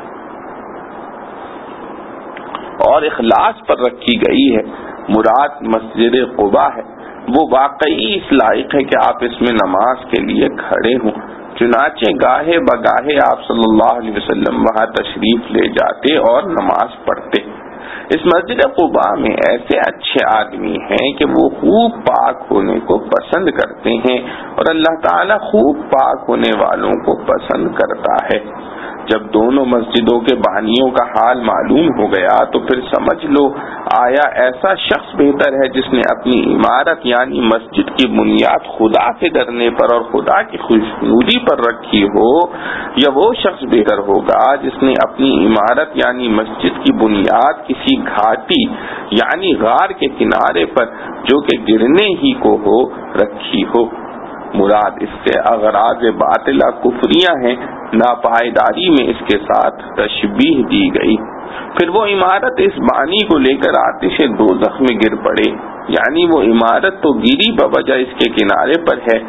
اور اخلاص پر رکھی گئی ہے، مراد مسجد قباء ہے، وہ واقعی اس لائق ہے کہ آپ اس میں نماز کے لیے کھڑے ہوں۔ چنانچہ گاہے بگاہے آپ صلی اللہ علیہ وسلم وہاں تشریف لے جاتے اور نماز پڑھتے۔ اس مسجد قباء میں ایسے اچھے آدمی ہیں کہ وہ خوب پاک ہونے کو پسند کرتے ہیں، اور اللہ تعالیٰ خوب پاک ہونے والوں کو پسند کرتا ہے۔ جب دونوں مسجدوں کے بانیوں کا حال معلوم ہو گیا تو پھر سمجھ لو آیا ایسا شخص بہتر ہے جس نے اپنی عمارت یعنی مسجد کی بنیاد خدا سے ڈرنے پر اور خدا کی خوشنودی پر رکھی ہو، یا وہ شخص بہتر ہوگا جس نے اپنی عمارت یعنی مسجد کی بنیاد کسی گھاٹی یعنی غار کے کنارے پر جو کہ گرنے ہی کو ہو رکھی ہو۔ مراد اس سے اغراض باطلہ کفریاں ہیں، ناپائیداری میں اس کے ساتھ تشبیہ دی گئی۔ پھر وہ عمارت اس بانی کو لے کر آتش دوزخ میں گر پڑے، یعنی وہ عمارت تو گری بوجہ اس کے کنارے پر ہے،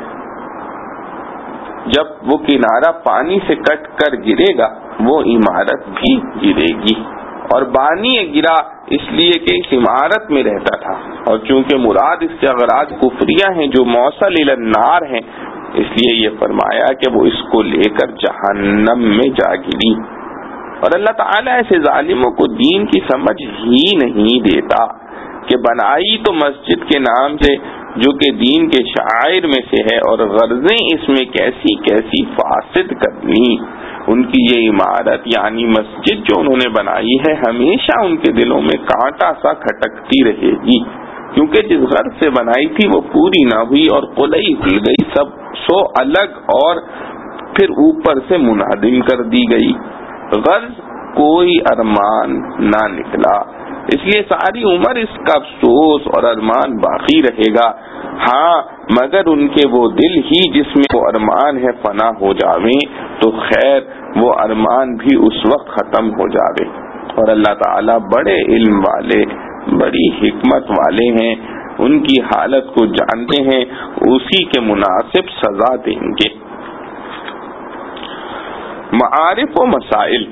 جب وہ کنارہ پانی سے کٹ کر گرے گا وہ عمارت بھی گرے گی، اور بانی گرا اس لیے کہ اس عمارت میں رہتا تھا، اور چونکہ مراد اس سے اغراض کفریاں ہیں جو موصل الی النار ہیں، اس لیے یہ فرمایا کہ وہ اس کو لے کر جہنم میں جا گری۔ اور اللہ تعالیٰ ایسے ظالموں کو دین کی سمجھ ہی نہیں دیتا کہ بنائی تو مسجد کے نام سے جو کہ دین کے شعائر میں سے ہے، اور غرضیں اس میں کیسی کیسی فاسد کرنی۔ ان کی یہ عمارت یعنی مسجد جو انہوں نے بنائی ہے ہمیشہ ان کے دلوں میں کانٹا سا کھٹکتی رہے گی، کیونکہ جس غرض سے بنائی تھی وہ پوری نہ ہوئی اور قلعی کھل گئی، سب سو الگ اور پھر اوپر سے منہدم کر دی گئی، غرض کوئی ارمان نہ نکلا، اس لیے ساری عمر اس کا افسوس اور ارمان باقی رہے گا۔ ہاں مگر ان کے وہ دل ہی جس میں وہ ارمان ہے فنا ہو جاویں تو خیر وہ ارمان بھی اس وقت ختم ہو جاوے، اور اللہ تعالیٰ بڑے علم والے بڑی حکمت والے ہیں، ان کی حالت کو جانتے ہیں، اسی کے مناسب سزا دیں گے۔ معارف و مسائل۔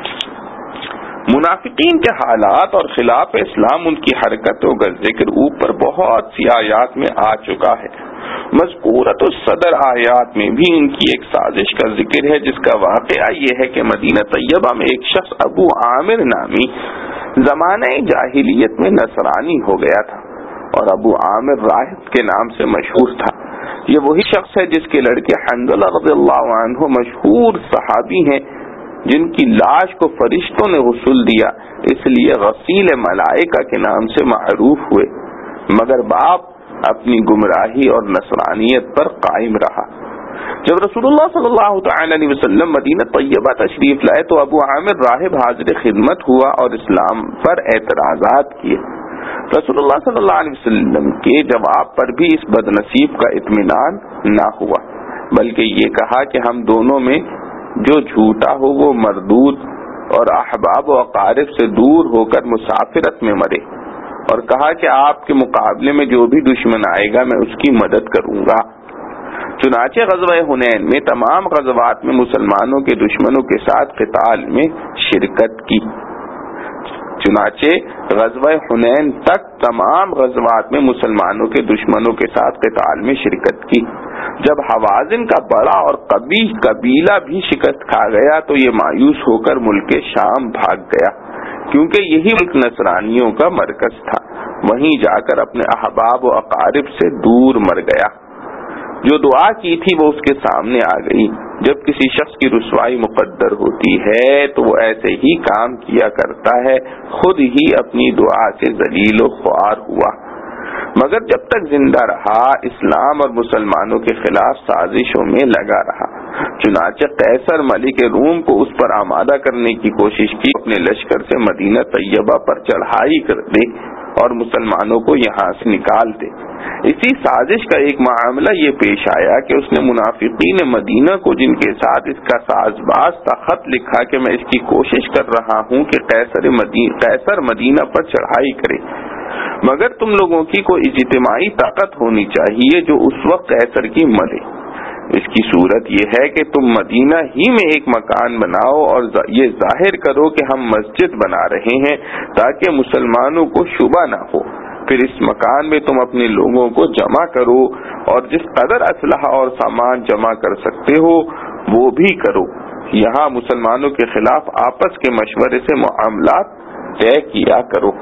منافقین کے حالات اور خلاف اسلام ان کی حرکتوں کا ذکر اوپر بہت سی آیات میں آ چکا ہے۔ مذکورۃ الصدر آیات میں بھی ان کی ایک سازش کا ذکر ہے، جس کا واقعہ یہ ہے کہ مدینہ طیبہ میں ایک شخص ابو عامر نامی زمانہ جاہلیت میں نصرانی ہو گیا تھا اور ابو عامر راہب کے نام سے مشہور تھا۔ یہ وہی شخص ہے جس کے لڑکے حنظلہ رضی اللہ عنہ مشہور صحابی ہیں، جن کی لاش کو فرشتوں نے غسل دیا، اس لیے غسیل ملائکہ کے نام سے معروف ہوئے، مگر باپ اپنی گمراہی اور نصرانیت پر قائم رہا۔ جب رسول اللہ صلی اللہ تعالی علیہ وسلم مدینہ طیبہ تشریف لائے تو ابو عامر راہب حاضر خدمت ہوا اور اسلام پر اعتراضات کیے۔ رسول اللہ صلی اللہ علیہ وسلم کے جواب پر بھی اس بد نصیب کا اطمینان نہ ہوا، بلکہ یہ کہا کہ ہم دونوں میں جو جھوٹا ہو وہ مردود اور احباب و اقارب سے دور ہو کر مسافرت میں مرے، اور کہا کہ آپ کے مقابلے میں جو بھی دشمن آئے گا میں اس کی مدد کروں گا۔ چنانچہ غزوہ حنین میں تمام غزوات میں مسلمانوں کے دشمنوں کے ساتھ قتال میں شرکت کی چنانچہ غزوہ حنین تک تمام غزوات میں مسلمانوں کے دشمنوں کے ساتھ قتال میں شرکت کی۔ جب حوازن کا بڑا اور قوی قبیلہ بھی شکست کھا گیا تو یہ مایوس ہو کر ملک شام بھاگ گیا، کیونکہ یہی ملک نصرانیوں کا مرکز تھا۔ وہیں جا کر اپنے احباب و اقارب سے دور مر گیا۔ جو دعا کی تھی وہ اس کے سامنے آ گئی۔ جب کسی شخص کی رسوائی مقدر ہوتی ہے تو وہ ایسے ہی کام کیا کرتا ہے، خود ہی اپنی دعا سے ذلیل و خوار ہوا، مگر جب تک زندہ رہا اسلام اور مسلمانوں کے خلاف سازشوں میں لگا رہا۔ چنانچہ قیصر ملک روم کو اس پر آمادہ کرنے کی کوشش کی، اپنے لشکر سے مدینہ طیبہ پر چڑھائی کر دے اور مسلمانوں کو یہاں سے نکال دے۔ اسی سازش کا ایک معاملہ یہ پیش آیا کہ اس نے منافقین مدینہ کو، جن کے ساتھ اس کا ساز باز تھا، خط لکھا کہ میں اس کی کوشش کر رہا ہوں کہ قیصر مدینہ قیصر مدینہ پر چڑھائی کرے، مگر تم لوگوں کی کوئی اجتماعی طاقت ہونی چاہیے جو اس وقت قیصر کی ملے۔ اس کی صورت یہ ہے کہ تم مدینہ ہی میں ایک مکان بناؤ اور یہ ظاہر کرو کہ ہم مسجد بنا رہے ہیں تاکہ مسلمانوں کو شبہ نہ ہو۔ پھر اس مکان میں تم اپنے لوگوں کو جمع کرو اور جس قدر اسلحہ اور سامان جمع کر سکتے ہو وہ بھی کرو۔ یہاں مسلمانوں کے خلاف آپس کے مشورے سے معاملات طے کیا کرو۔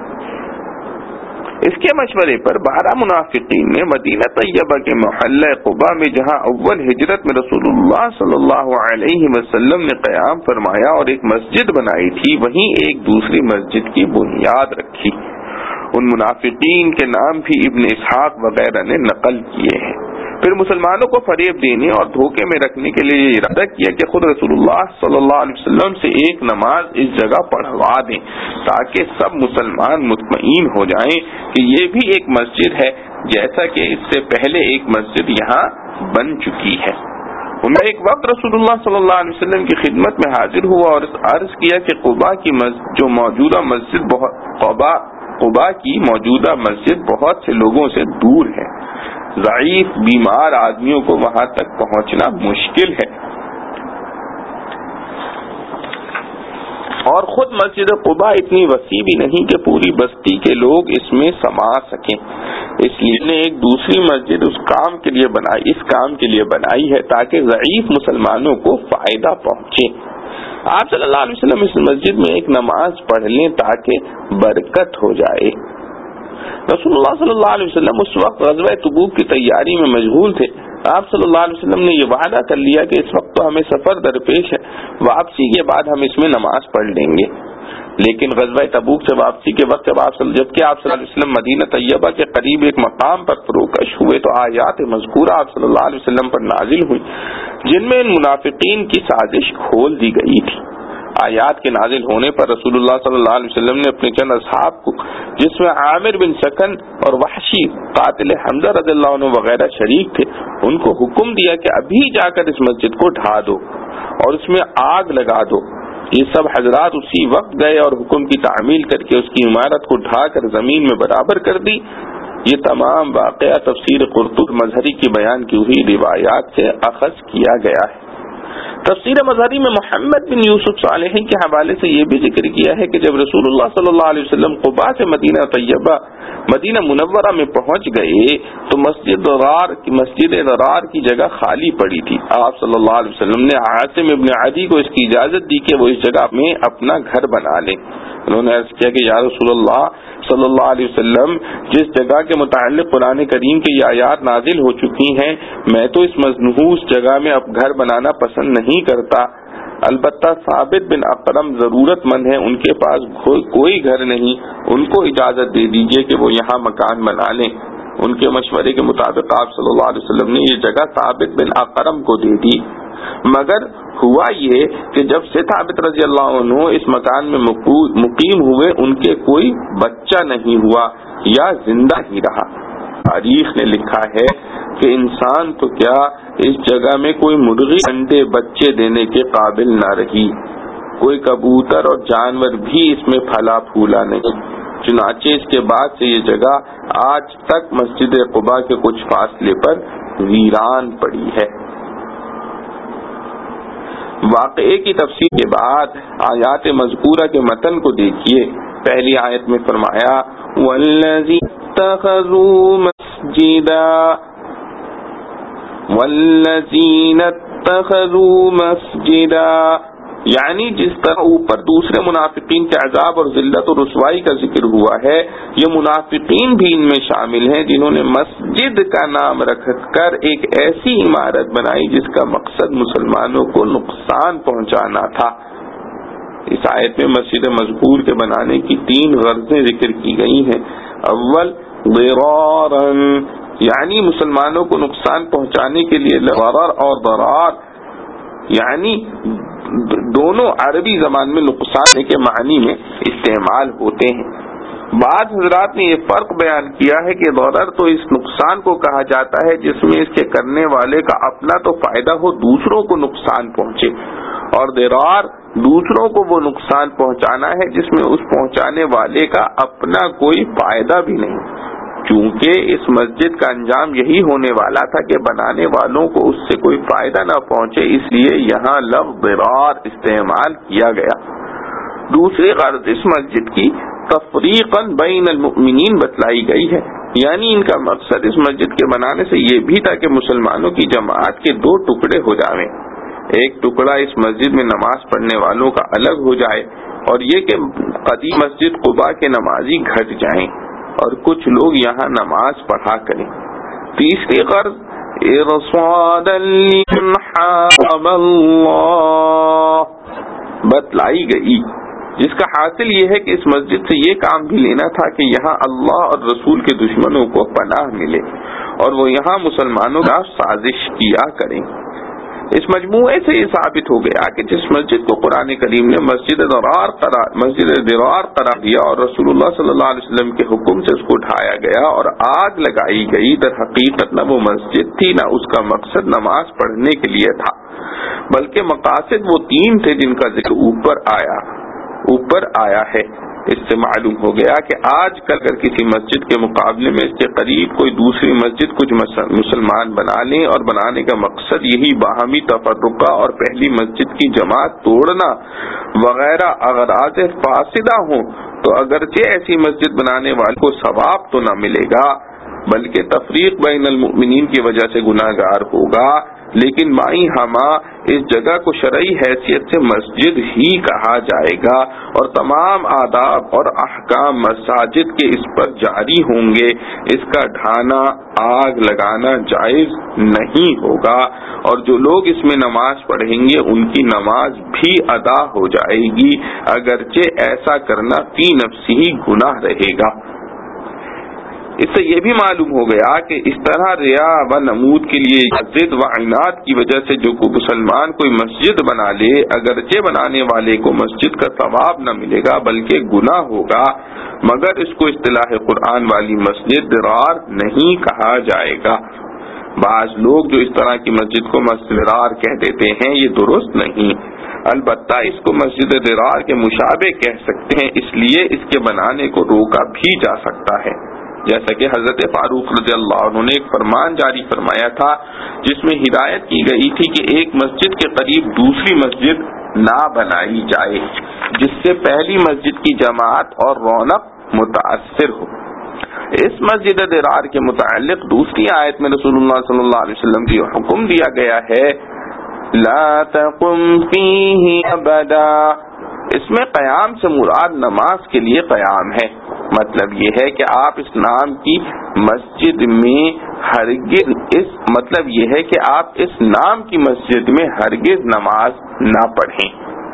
اس کے مشورے پر بارہ منافقین نے مدینہ طیبہ کے محلہ قباء میں، جہاں اول ہجرت میں رسول اللہ صلی اللہ علیہ وسلم نے قیام فرمایا اور ایک مسجد بنائی تھی، وہیں ایک دوسری مسجد کی بنیاد رکھی۔ ان منافقین کے نام بھی ابن اسحاق وغیرہ نے نقل کیے ہیں۔ پھر مسلمانوں کو فریب دینے اور دھوکے میں رکھنے کے لیے یہ ارادہ کیا کہ خود رسول اللہ صلی اللہ علیہ وسلم سے ایک نماز اس جگہ پڑھوا دیں تاکہ سب مسلمان مطمئن ہو جائیں کہ یہ بھی ایک مسجد ہے، جیسا کہ اس سے پہلے ایک مسجد یہاں بن چکی ہے۔ ان میں ایک وقت رسول اللہ صلی اللہ علیہ وسلم کی خدمت میں حاضر ہوا اور عرض کیا کہ قباء کی مسجد جو موجودہ مسجد بہت قباء قباء کی موجودہ مسجد بہت سے لوگوں سے دور ہے، ضعیف بیمار آدمیوں کو وہاں تک پہنچنا مشکل ہے، اور خود مسجد قباء اتنی وسیع بھی نہیں کہ پوری بستی کے لوگ اس میں سما سکیں، اس لیے نے ایک دوسری مسجد اس کام کے لیے بنائی اس کام کے لیے بنائی ہے تاکہ ضعیف مسلمانوں کو فائدہ پہنچے۔ آپ صلی اللہ علیہ وسلم اس مسجد میں ایک نماز پڑھ لیں تاکہ برکت ہو جائے۔ رسول اللہ صلی اللہ علیہ وسلم اس وقت غزوہ تبوک کی تیاری میں مشغول تھے۔ آپ صلی اللہ علیہ وسلم نے یہ وعدہ کر لیا کہ اس وقت تو ہمیں سفر درپیش ہے، واپسی کے بعد ہم اس میں نماز پڑھ لیں گے۔ لیکن غزوہ تبوک سے واپسی کے وقت جب آپ جبکہ آپ صلی اللہ علیہ وسلم مدینہ طیبہ کے قریب ایک مقام پر فروکش ہوئے تو آیات مذکورہ آپ صلی اللہ علیہ وسلم پر نازل ہوئی، جن میں ان منافقین کی سازش کھول دی گئی تھی۔ آیات کے نازل ہونے پر رسول اللہ صلی اللہ علیہ وسلم نے اپنے چند اصحاب کو، جس میں عامر بن سکن اور وحشی قاتل حمزہ رضی اللہ عنہ وغیرہ شریک تھے، ان کو حکم دیا کہ ابھی جا کر اس مسجد کو ڈھا دو اور اس میں آگ لگا دو۔ یہ سب حضرات اسی وقت گئے اور حکم کی تعمیل کر کے اس کی عمارت کو ڈھا کر زمین میں برابر کر دی۔ یہ تمام واقعہ تفسیر قرطبی مظہری کی بیان کی ہوئی روایات سے اخذ کیا گیا ہے۔ تفسیر مظہری میں محمد بن یوسف صالحی کے حوالے سے یہ بھی ذکر کیا ہے کہ جب رسول اللہ صلی اللہ علیہ وسلم قباء سے مدینہ طیبہ مدینہ منورہ میں پہنچ گئے تو مسجد ضرار کی مسجد ضرار کی جگہ خالی پڑی تھی۔ آپ صلی اللہ علیہ وسلم نے عاصم ابن عدی کو اس کی اجازت دی کہ وہ اس جگہ میں اپنا گھر بنا لے۔ انہوں نے عرض کیا کہ یا رسول اللہ صلی اللہ علیہ وسلم، جس جگہ کے متعلق قرآن کریم کی یہ آیات نازل ہو چکی ہیں، میں تو اس مجنحوس جگہ میں اب گھر بنانا پسند نہیں کرتا، البتہ ثابت بن اقرم ضرورت مند ہیں، ان کے پاس کوئی گھر نہیں، ان کو اجازت دے دیجئے کہ وہ یہاں مکان بنا لیں۔ ان کے مشورے کے مطابق آپ صلی اللہ علیہ وسلم نے یہ جگہ ثابت بن اقرم کو دے دی، مگر ہوا یہ کہ جب سے ثابت رضی اللہ عنہ اس مکان میں مقیم ہوئے ان کے کوئی بچہ نہیں ہوا یا زندہ ہی رہا۔ تاریخ نے لکھا ہے کہ انسان تو کیا اس جگہ میں کوئی مرغی انڈے بچے دینے کے قابل نہ رہی، کوئی کبوتر اور جانور بھی اس میں پھلا پھولا نہیں، چنانچہ اس کے بعد سے یہ جگہ آج تک مسجد قباء کے کچھ فاصلے پر ویران پڑی ہے۔ واقعے کی تفصیل کے بعد آیات مذکورہ کے متن کو دیکھیے۔ پہلی آیت میں فرمایا وَالَّذِينَ اتَّخَذُوا مَسْجِدًا وَالَّذِينَ اتَّخَذُوا مَسْجِدًا، یعنی جس طرح اوپر دوسرے منافقین کے عذاب اور ذلت اور رسوائی کا ذکر ہوا ہے، یہ منافقین بھی ان میں شامل ہیں جنہوں نے مسجد کا نام رکھ کر ایک ایسی عمارت بنائی جس کا مقصد مسلمانوں کو نقصان پہنچانا تھا۔ اس آیت میں مسجد مذکور کے بنانے کی تین غرضیں ذکر کی گئی ہیں۔ اول ضرارا، یعنی مسلمانوں کو نقصان پہنچانے کے لیے ضرر اور ضرار یعنی دونوں عربی زبان میں نقصان کے معنی میں استعمال ہوتے ہیں۔ بعض حضرات نے یہ فرق بیان کیا ہے کہ ضرر تو اس نقصان کو کہا جاتا ہے جس میں اس کے کرنے والے کا اپنا تو فائدہ ہو، دوسروں کو نقصان پہنچے، اور ضرار دوسروں کو وہ نقصان پہنچانا ہے جس میں اس پہنچانے والے کا اپنا کوئی فائدہ بھی نہیں۔ چونکہ اس مسجد کا انجام یہی ہونے والا تھا کہ بنانے والوں کو اس سے کوئی فائدہ نہ پہنچے، اس لیے یہاں لفظ ضرار استعمال کیا گیا۔ دوسری غرض اس مسجد کی تفریقا بین المؤمنین بتلائی گئی ہے، یعنی ان کا مقصد اس مسجد کے بنانے سے یہ بھی تھا کہ مسلمانوں کی جماعت کے دو ٹکڑے ہو جائیں، ایک ٹکڑا اس مسجد میں نماز پڑھنے والوں کا الگ ہو جائے، اور یہ کہ قدیم مسجد قباء کے نمازی گھٹ جائیں اور کچھ لوگ یہاں نماز پڑھا کریں۔ تیسری غرض ارصادا لمن حارب اللہ بتلائی گئی، جس کا حاصل یہ ہے کہ اس مسجد سے یہ کام بھی لینا تھا کہ یہاں اللہ اور رسول کے دشمنوں کو پناہ ملے اور وہ یہاں مسلمانوں کا سازش کیا کریں۔ اس مجموعے سے یہ ثابت ہو گیا کہ جس مسجد کو قرآن کریم نے مسجد ضرار قرار مسجد ضرار قرار دیا اور رسول اللہ صلی اللہ علیہ وسلم کے حکم سے اس کو اٹھایا گیا اور آگ لگائی گئی، در حقیقت نہ وہ مسجد تھی نہ اس کا مقصد نماز پڑھنے کے لیے تھا، بلکہ مقاصد وہ تین تھے جن کا ذکر اوپر آیا اوپر آیا ہے۔ اس سے معلوم ہو گیا کہ آج کل اگر کسی مسجد کے مقابلے میں اس کے قریب کوئی دوسری مسجد کچھ مسلمان بنا لیں اور بنانے کا مقصد یہی باہمی تفرقہ اور پہلی مسجد کی جماعت توڑنا وغیرہ اغراض فاسدہ ہوں تو اگرچہ ایسی مسجد بنانے والے کو ثواب تو نہ ملے گا بلکہ تفریق بین المؤمنین کی وجہ سے گناہگار ہوگا، لیکن مائی ہما اس جگہ کو شرعی حیثیت سے مسجد ہی کہا جائے گا اور تمام آداب اور احکام مساجد کے اس پر جاری ہوں گے۔ اس کا ڈھانا آگ لگانا جائز نہیں ہوگا اور جو لوگ اس میں نماز پڑھیں گے ان کی نماز بھی ادا ہو جائے گی، اگرچہ ایسا کرنا فی نفسی ہی گناہ رہے گا۔ اس سے یہ بھی معلوم ہو گیا کہ اس طرح ریا و نمود کے لیے ضد و عناد کی وجہ سے جو کوئی مسلمان کوئی مسجد بنا لے اگرچہ بنانے والے کو مسجد کا ثواب نہ ملے گا بلکہ گناہ ہوگا، مگر اس کو اصطلاح قرآن والی مسجد ضرار نہیں کہا جائے گا۔ بعض لوگ جو اس طرح کی مسجد کو مسجد ضرار کہہ دیتے ہیں یہ درست نہیں، البتہ اس کو مسجد ضرار کے مشابہ کہہ سکتے ہیں، اس لیے اس کے بنانے کو روکا بھی جا سکتا ہے، جیسا کہ حضرت فاروق رضی اللہ عنہ نے ایک فرمان جاری فرمایا تھا جس میں ہدایت کی گئی تھی کہ ایک مسجد کے قریب دوسری مسجد نہ بنائی جائے جس سے پہلی مسجد کی جماعت اور رونق متاثر ہو۔ اس مسجد ضرار کے متعلق دوسری آیت میں رسول اللہ صلی اللہ علیہ وسلم کی حکم دیا گیا ہے لا تقم فیہ ابدا، اس میں قیام سے مراد نماز کے لیے قیام ہے، مطلب یہ ہے کہ آپ اس نام کی مسجد میں ہرگز اس مطلب یہ ہے کہ آپ اس نام کی مسجد میں ہرگز نماز نہ پڑھیں۔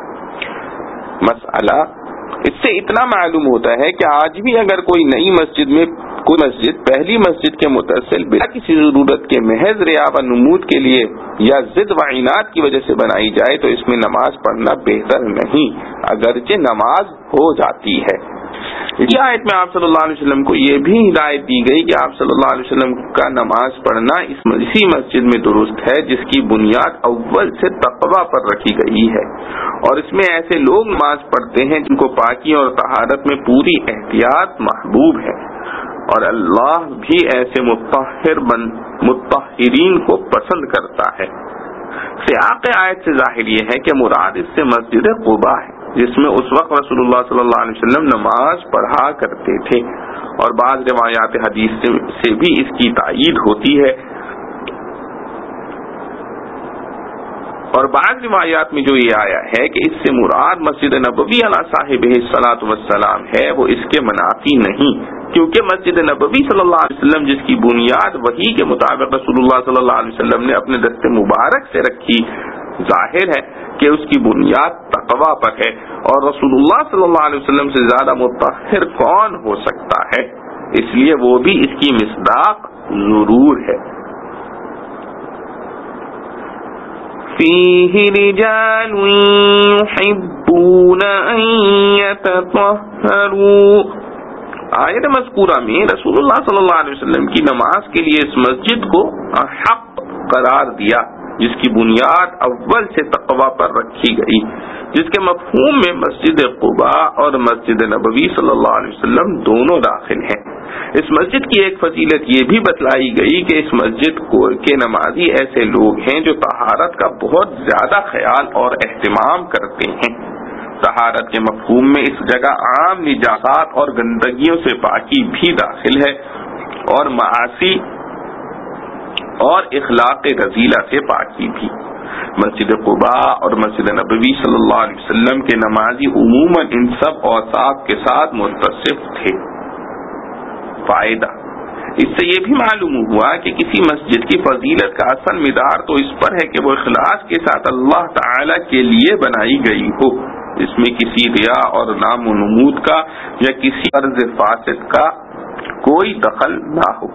مسئلہ اس سے اتنا معلوم ہوتا ہے کہ آج بھی اگر کوئی نئی مسجد میں کوئی مسجد پہلی مسجد کے متصل بلا کسی ضرورت کے محض ریا و نمود کے لیے یا ضد و عناد کی وجہ سے بنائی جائے تو اس میں نماز پڑھنا بہتر نہیں، اگرچہ نماز ہو جاتی ہے۔ اس آیت میں آپ صلی اللہ علیہ وسلم کو یہ بھی ہدایت دی گئی کہ آپ صلی اللہ علیہ وسلم کا نماز پڑھنا اس اسی مسجد میں درست ہے جس کی بنیاد اول سے تقویٰ پر رکھی گئی ہے، اور اس میں ایسے لوگ نماز پڑھتے ہیں جن کو پاکی اور طہارت میں پوری احتیاط محبوب ہے، اور اللہ بھی ایسے مطہر مطہرین کو پسند کرتا ہے۔ سیاق آیت سے ظاہر یہ ہے کہ مراد اس سے مسجد قباء ہے جس میں اس وقت رسول اللہ صلی اللہ علیہ وسلم نماز پڑھا کرتے تھے، اور بعض روایات حدیث سے بھی اس کی تائید ہوتی ہے، اور بعض روایات میں جو یہ آیا ہے کہ اس سے مراد مسجد نبوی علی صاحبہ الصلاۃ والسلام ہے، وہ اس کے منافی نہیں، کیونکہ مسجد نبوی صلی اللہ علیہ وسلم جس کی بنیاد وحی کے مطابق رسول اللہ صلی اللہ علیہ وسلم نے اپنے دست مبارک سے رکھی، ظاہر ہے کہ اس کی بنیاد تقویٰ پر ہے، اور رسول اللہ صلی اللہ علیہ وسلم سے زیادہ مطہر کون ہو سکتا ہے، اس لیے وہ بھی اس کی مصداق ضرور ہے۔ فیہ رجال یحبون ان یتطہروا، آیت مذکورہ میں رسول اللہ صلی اللہ علیہ وسلم کی نماز کے لیے اس مسجد کو حق قرار دیا جس کی بنیاد اول سے تقویٰ پر رکھی گئی، جس کے مفہوم میں مسجد قباء اور مسجد نبوی صلی اللہ علیہ وسلم دونوں داخل ہیں۔ اس مسجد کی ایک فضیلت یہ بھی بتلائی گئی کہ اس مسجد کے نمازی ایسے لوگ ہیں جو طہارت کا بہت زیادہ خیال اور اہتمام کرتے ہیں۔ طہارت کے مفہوم میں اس جگہ عام نجاسات اور گندگیوں سے پاکی بھی داخل ہے، اور معاصی اور اخلاق رذیلہ سے پاکی بھی۔ مسجد قباء اور مسجد نبوی صلی اللہ علیہ وسلم کے نمازی عموماً ان سب اوصاف کے ساتھ متصف تھے۔ فائدہ، اس سے یہ بھی معلوم ہوا کہ کسی مسجد کی فضیلت کا اصل مدار تو اس پر ہے کہ وہ اخلاص کے ساتھ اللہ تعالی کے لیے بنائی گئی ہو، اس میں کسی ریا اور نام و نمود کا یا کسی عرض فاسد کا کوئی دخل نہ ہو،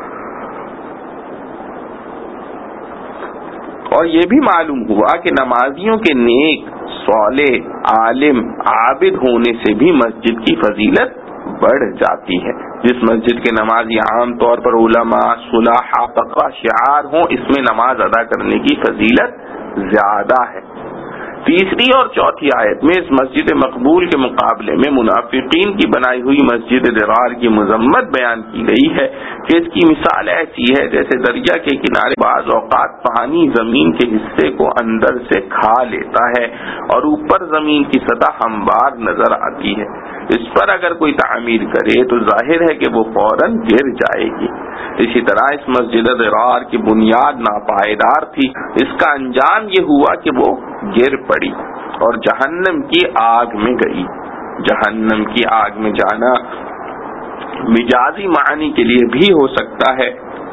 اور یہ بھی معلوم ہوا کہ نمازیوں کے نیک، صالح، عالم، عابد ہونے سے بھی مسجد کی فضیلت بڑھ جاتی ہے۔ جس مسجد کے نمازی عام طور پر علماء، صلاحاء، تقوی شعار ہوں، اس میں نماز ادا کرنے کی فضیلت زیادہ ہے۔ تیسری اور چوتھی آیت میں اس مسجد مقبول کے مقابلے میں منافقین کی بنائی ہوئی مسجد ضرار کی مذمت بیان کی گئی ہے کہ اس کی مثال ایسی ہے جیسے دریا کے کنارے بعض اوقات پانی زمین کے حصے کو اندر سے کھا لیتا ہے اور اوپر زمین کی سطح ہموار نظر آتی ہے، اس پر اگر کوئی تعمیر کرے تو ظاہر ہے کہ وہ فوراً گر جائے گی۔ اسی طرح اس مسجد ضرار کی بنیاد ناپائیدار تھی، اس کا انجام یہ ہوا کہ وہ گر پڑی اور جہنم کی آگ میں گئی۔ جہنم کی آگ میں جانا مجازی معنی کے لیے بھی ہو سکتا ہے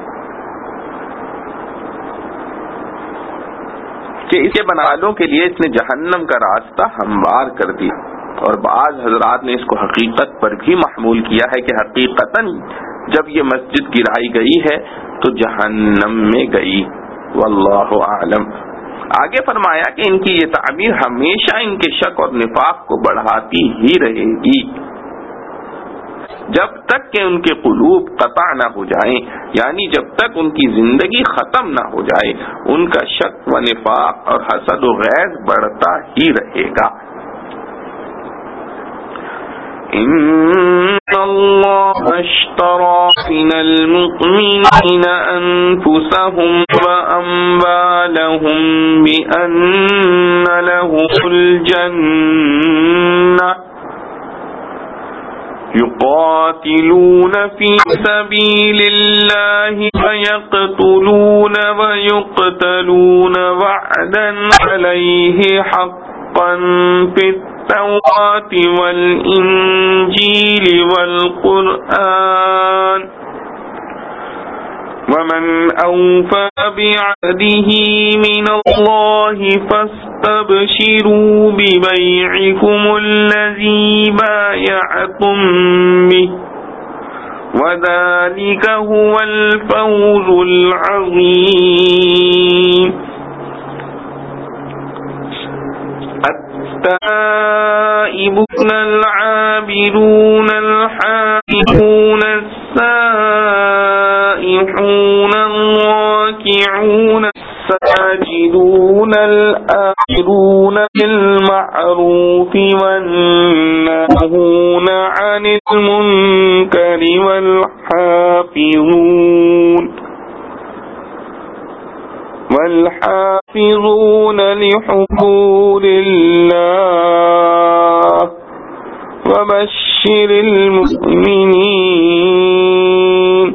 کہ اس کے بنالوں کے لیے اس نے جہنم کا راستہ ہموار کر دیا، اور بعض حضرات نے اس کو حقیقت پر بھی محمول کیا ہے کہ حقیقتاً جب یہ مسجد گرائی گئی ہے تو جہنم میں گئی، واللہ اعلم۔ آگے فرمایا کہ ان کی یہ تعبیر ہمیشہ ان کے شک اور نفاق کو بڑھاتی ہی رہے گی جب تک کہ ان کے قلوب قطع نہ ہو جائیں، یعنی جب تک ان کی زندگی ختم نہ ہو جائے، ان کا شک و نفاق اور حسد و غیظ بڑھتا ہی رہے گا۔ ان اللہ اشترى من المؤمنین انفسهم واموالهم بان لهم الجنہ يقاتلون في سبيل الله فيقتلون ويقتلون وعدا عليه حقا في التوراة والإنجيل والقرآن ومن أوفى بعهده من الله فاستبشروا ببيعكم الذي بايعتم به وذلك هو الفوز العظيم۔ التائبون التائبون العابدون الحامدون السائحون الراكعون الساجدون الآمرون بالمعروف والناهون عن المنكر والحافظون والحافظون لحدود الله وبشر المؤمنين.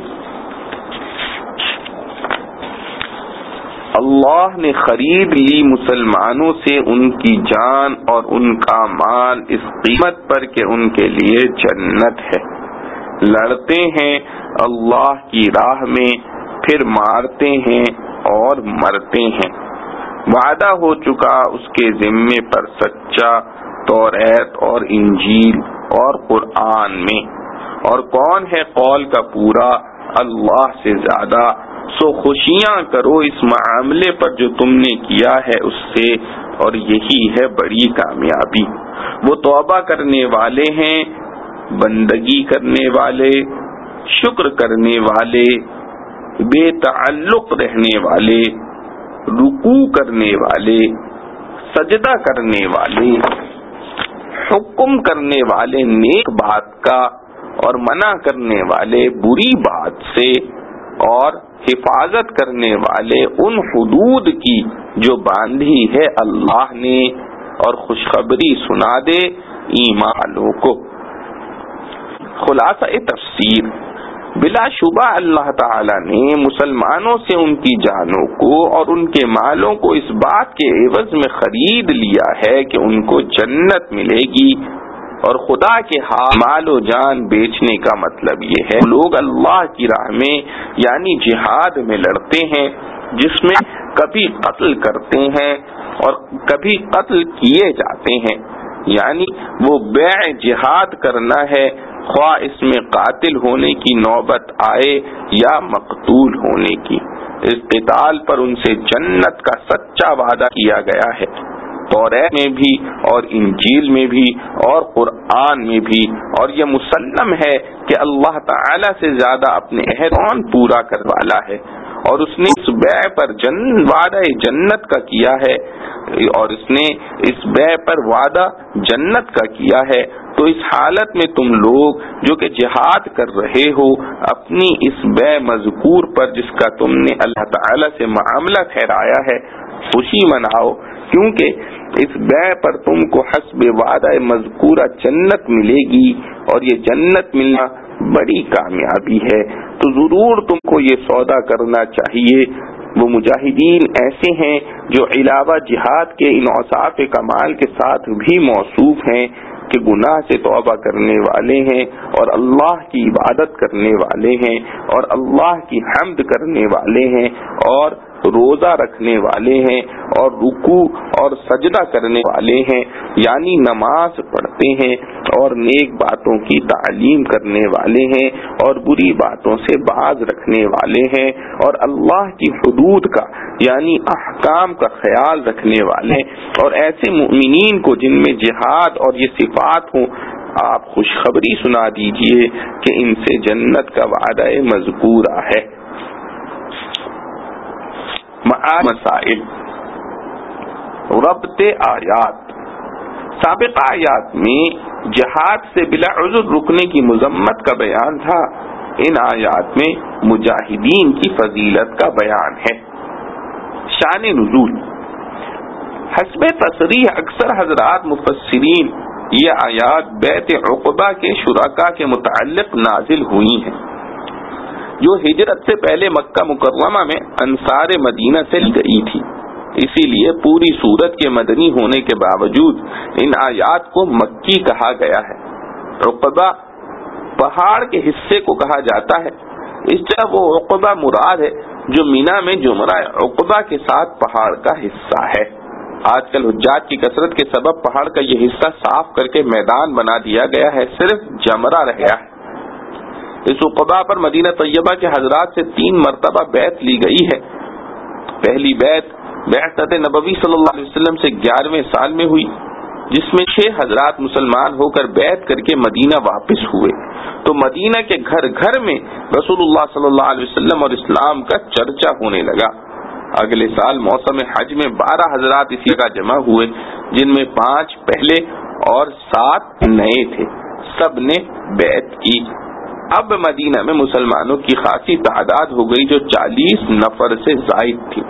اللہ نے خرید لی مسلمانوں سے ان کی جان اور ان کا مال اس قیمت پر کہ ان کے لیے جنت ہے. لڑتے ہیں اللہ کی راہ میں، پھر مارتے ہیں اور مرتے ہیں. وعدہ ہو چکا اس کے ذمے پر سچا توریت اور انجیل اور قرآن میں. اور کون ہے قول کا پورا اللہ سے زیادہ؟ سو خوشیاں کرو اس معاملے پر جو تم نے کیا ہے اس سے، اور یہی ہے بڑی کامیابی. وہ توبہ کرنے والے ہیں، بندگی کرنے والے، شکر کرنے والے، بے تعلق رہنے والے، رکوع کرنے والے، سجدہ کرنے والے، حکم کرنے والے نیک بات کا اور منع کرنے والے بری بات سے، اور حفاظت کرنے والے ان حدود کی جو باندھی ہے اللہ نے، اور خوشخبری سنا دے ایمان والوں کو. خلاصہ تفسیر: بلا شبہ اللہ تعالی نے مسلمانوں سے ان کی جانوں کو اور ان کے مالوں کو اس بات کے عوض میں خرید لیا ہے کہ ان کو جنت ملے گی. اور خدا کے ہاتھ مال و جان بیچنے کا مطلب یہ ہے لوگ اللہ کی راہ میں یعنی جہاد میں لڑتے ہیں، جس میں کبھی قتل کرتے ہیں اور کبھی قتل کیے جاتے ہیں. یعنی وہ بیع جہاد کرنا ہے، خواہ اس میں قاتل ہونے کی نوبت آئے یا مقتول ہونے کی. اس قتال پر ان سے جنت کا سچا وعدہ کیا گیا ہے، توریت میں بھی اور انجیل میں بھی اور قرآن میں بھی. اور یہ مسلم ہے کہ اللہ تعالی سے زیادہ اپنے عہد کون پورا کرنے والا ہے. اور اس نے اس بیع پر جن وعدہ جنت کا کیا ہے اور اس نے اس بیع پر وعدہ جنت کا کیا ہے. تو اس حالت میں تم لوگ جو کہ جہاد کر رہے ہو اپنی اس بیع مذکور پر جس کا تم نے اللہ تعالی سے معاملہ ٹھہرایا ہے خوشی مناؤ، کیونکہ اس بیع پر تم کو حسب وعدہ مذکورہ جنت ملے گی، اور یہ جنت ملنا بڑی کامیابی ہے. تو ضرور تم کو یہ سودا کرنا چاہیے. وہ مجاہدین ایسے ہیں جو علاوہ جہاد کے ان اوصاف کمال کے ساتھ بھی موصوف ہیں کہ گناہ سے توبہ کرنے والے ہیں اور اللہ کی عبادت کرنے والے ہیں اور اللہ کی حمد کرنے والے ہیں اور روزہ رکھنے والے ہیں اور رکوع اور سجدہ کرنے والے ہیں، یعنی نماز پڑھتے ہیں اور نیک باتوں کی تعلیم کرنے والے ہیں اور بری باتوں سے باز رکھنے والے ہیں اور اللہ کی حدود کا یعنی احکام کا خیال رکھنے والے. اور ایسے مؤمنین کو جن میں جہاد اور یہ صفات ہوں آپ خوشخبری سنا دیجئے کہ ان سے جنت کا وعدہ مذکورہ ہے. مسائل ربط آیات. سابق آیات میں جہاد سے بلا عذر رکنے کی مذمت کا بیان تھا، ان آیات میں مجاہدین کی فضیلت کا بیان ہے. شان نزول. حسب تصریح اکثر حضرات مفسرین یہ آیات بیعت عقبہ کے شرکاء کے متعلق نازل ہوئی ہیں جو ہجرت سے پہلے مکہ مکرمہ میں انصار مدینہ سے گئی تھی. اسی لیے پوری سورت کے مدنی ہونے کے باوجود ان آیات کو مکی کہا گیا ہے. عقبہ پہاڑ کے حصے کو کہا جاتا ہے، اس طرح وہ عقبہ مراد ہے جو مینا میں جمرہ عقبہ کے ساتھ پہاڑ کا حصہ ہے. آج کل حجاج کی کثرت کے سبب پہاڑ کا یہ حصہ صاف کر کے میدان بنا دیا گیا ہے، صرف جمرہ رہ گیا ہے. اس عقبہ پر مدینہ طیبہ کے حضرات سے تین مرتبہ بیعت لی گئی ہے. پہلی بیعت بعثت نبوی صلی اللہ علیہ وسلم سے گیارہویں سال میں ہوئی، جس میں چھ حضرات مسلمان ہو کر بیعت کر کے مدینہ واپس ہوئے تو مدینہ کے گھر گھر میں رسول اللہ صلی اللہ علیہ وسلم اور اسلام کا چرچا ہونے لگا۔ اگلے سال موسم حج میں بارہ حضرات اسی جگہ جمع ہوئے، جن میں پانچ پہلے اور سات نئے تھے، سب نے بیعت کی۔ اب مدینہ میں مسلمانوں کی خاصی تعداد ہو گئی جو چالیس نفر سے زائد تھی۔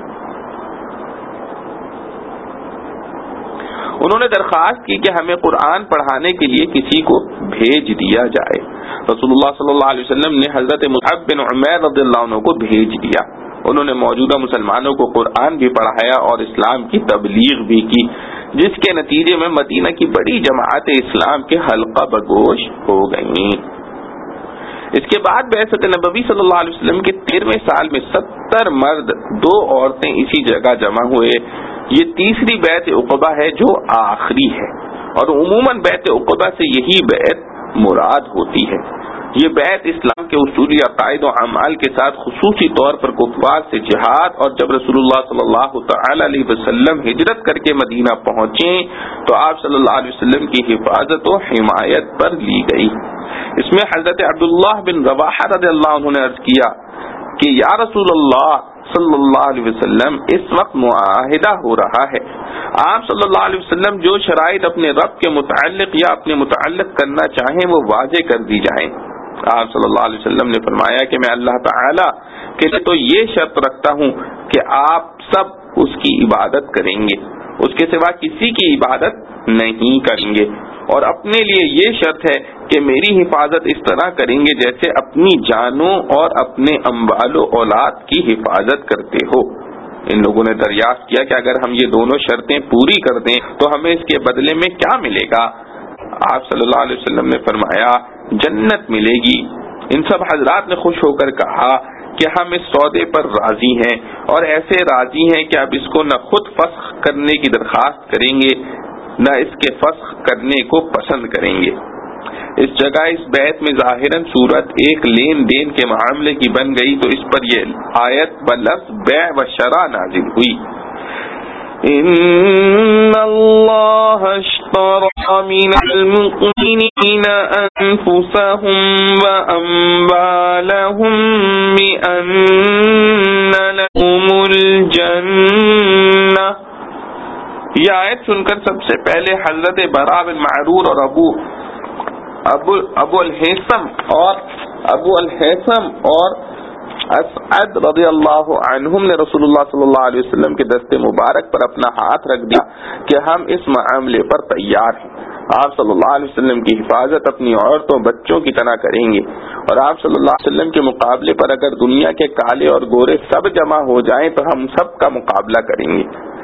انہوں نے درخواست کی کہ ہمیں قرآن پڑھانے کے لیے کسی کو بھیج دیا جائے۔ رسول اللہ صلی اللہ علیہ وسلم نے حضرت مصعب بن عمیر رضی اللہ عنہ کو بھیج دیا۔ انہوں نے موجودہ مسلمانوں کو قرآن بھی پڑھایا اور اسلام کی تبلیغ بھی کی، جس کے نتیجے میں مدینہ کی بڑی جماعت اسلام کے حلقہ بگوش ہو گئیں۔ اس کے بعد بعثت نبوی صلی اللہ علیہ وسلم کے تیرہویں سال میں ستر مرد دو عورتیں اسی جگہ جمع ہوئے۔ یہ تیسری بیعت عقبہ ہے جو آخری ہے، اور عموماً بیعت عقبہ سے یہی بیعت مراد ہوتی ہے۔ یہ بیعت اسلام کے اصولی عقائد و اعمال کے ساتھ خصوصی طور پر کفار سے جہاد، اور جب رسول اللہ صلی اللہ تعالی علیہ وسلم ہجرت کر کے مدینہ پہنچے تو آپ صلی اللہ علیہ وسلم کی حفاظت و حمایت پر لی گئی۔ اس میں حضرت عبداللہ بن رواحہ رضی اللہ عنہ نے عرض کیا کہ یا رسول اللہ صلی اللہ علیہ وسلم، اس وقت معاہدہ ہو رہا ہے، آپ صلی اللہ علیہ وسلم جو شرائط اپنے رب کے متعلق یا اپنے متعلق کرنا چاہیں وہ واضح کر دی جائیں۔ آپ صلی اللہ علیہ وسلم نے فرمایا کہ میں اللہ تعالی کے لیے تو یہ شرط رکھتا ہوں کہ آپ سب اس کی عبادت کریں گے، اس کے سوا کسی کی عبادت نہیں کریں گے، اور اپنے لیے یہ شرط ہے کہ میری حفاظت اس طرح کریں گے جیسے اپنی جانوں اور اپنے اموال و اولاد کی حفاظت کرتے ہو۔ ان لوگوں نے دریافت کیا کہ اگر ہم یہ دونوں شرطیں پوری کر دیں تو ہمیں اس کے بدلے میں کیا ملے گا؟ آپ صلی اللہ علیہ وسلم نے فرمایا جنت ملے گی۔ ان سب حضرات نے خوش ہو کر کہا کہ ہم اس سودے پر راضی ہیں، اور ایسے راضی ہیں کہ اب اس کو نہ خود فسخ کرنے کی درخواست کریں گے نہ اس کے فسخ کرنے کو پسند کریں گے۔ اس جگہ اس بیعت میں ظاہراً صورت ایک لین دین کے معاملے کی بن گئی تو اس پر یہ آیت بلفظ بیع و شرع نازل ہوئی۔ ان اللہ اشترى من المؤمنین انفسهم واموالهم بان لهم الجنہ۔ یہ آیت سن کر سب سے پہلے حضرت براء بن معرور اور ابو ابو ابو الحیثم اور ابو الحیثم اور اسعد رضی اللہ عنہم نے رسول اللہ صلی اللہ علیہ وسلم کے دست مبارک پر اپنا ہاتھ رکھ دیا کہ ہم اس معاملے پر تیار ہیں۔ آپ صلی اللہ علیہ وسلم کی حفاظت اپنی عورتوں بچوں کی طرح کریں گے، اور آپ صلی اللہ علیہ وسلم کے مقابلے پر اگر دنیا کے کالے اور گورے سب جمع ہو جائیں تو ہم سب کا مقابلہ کریں گے۔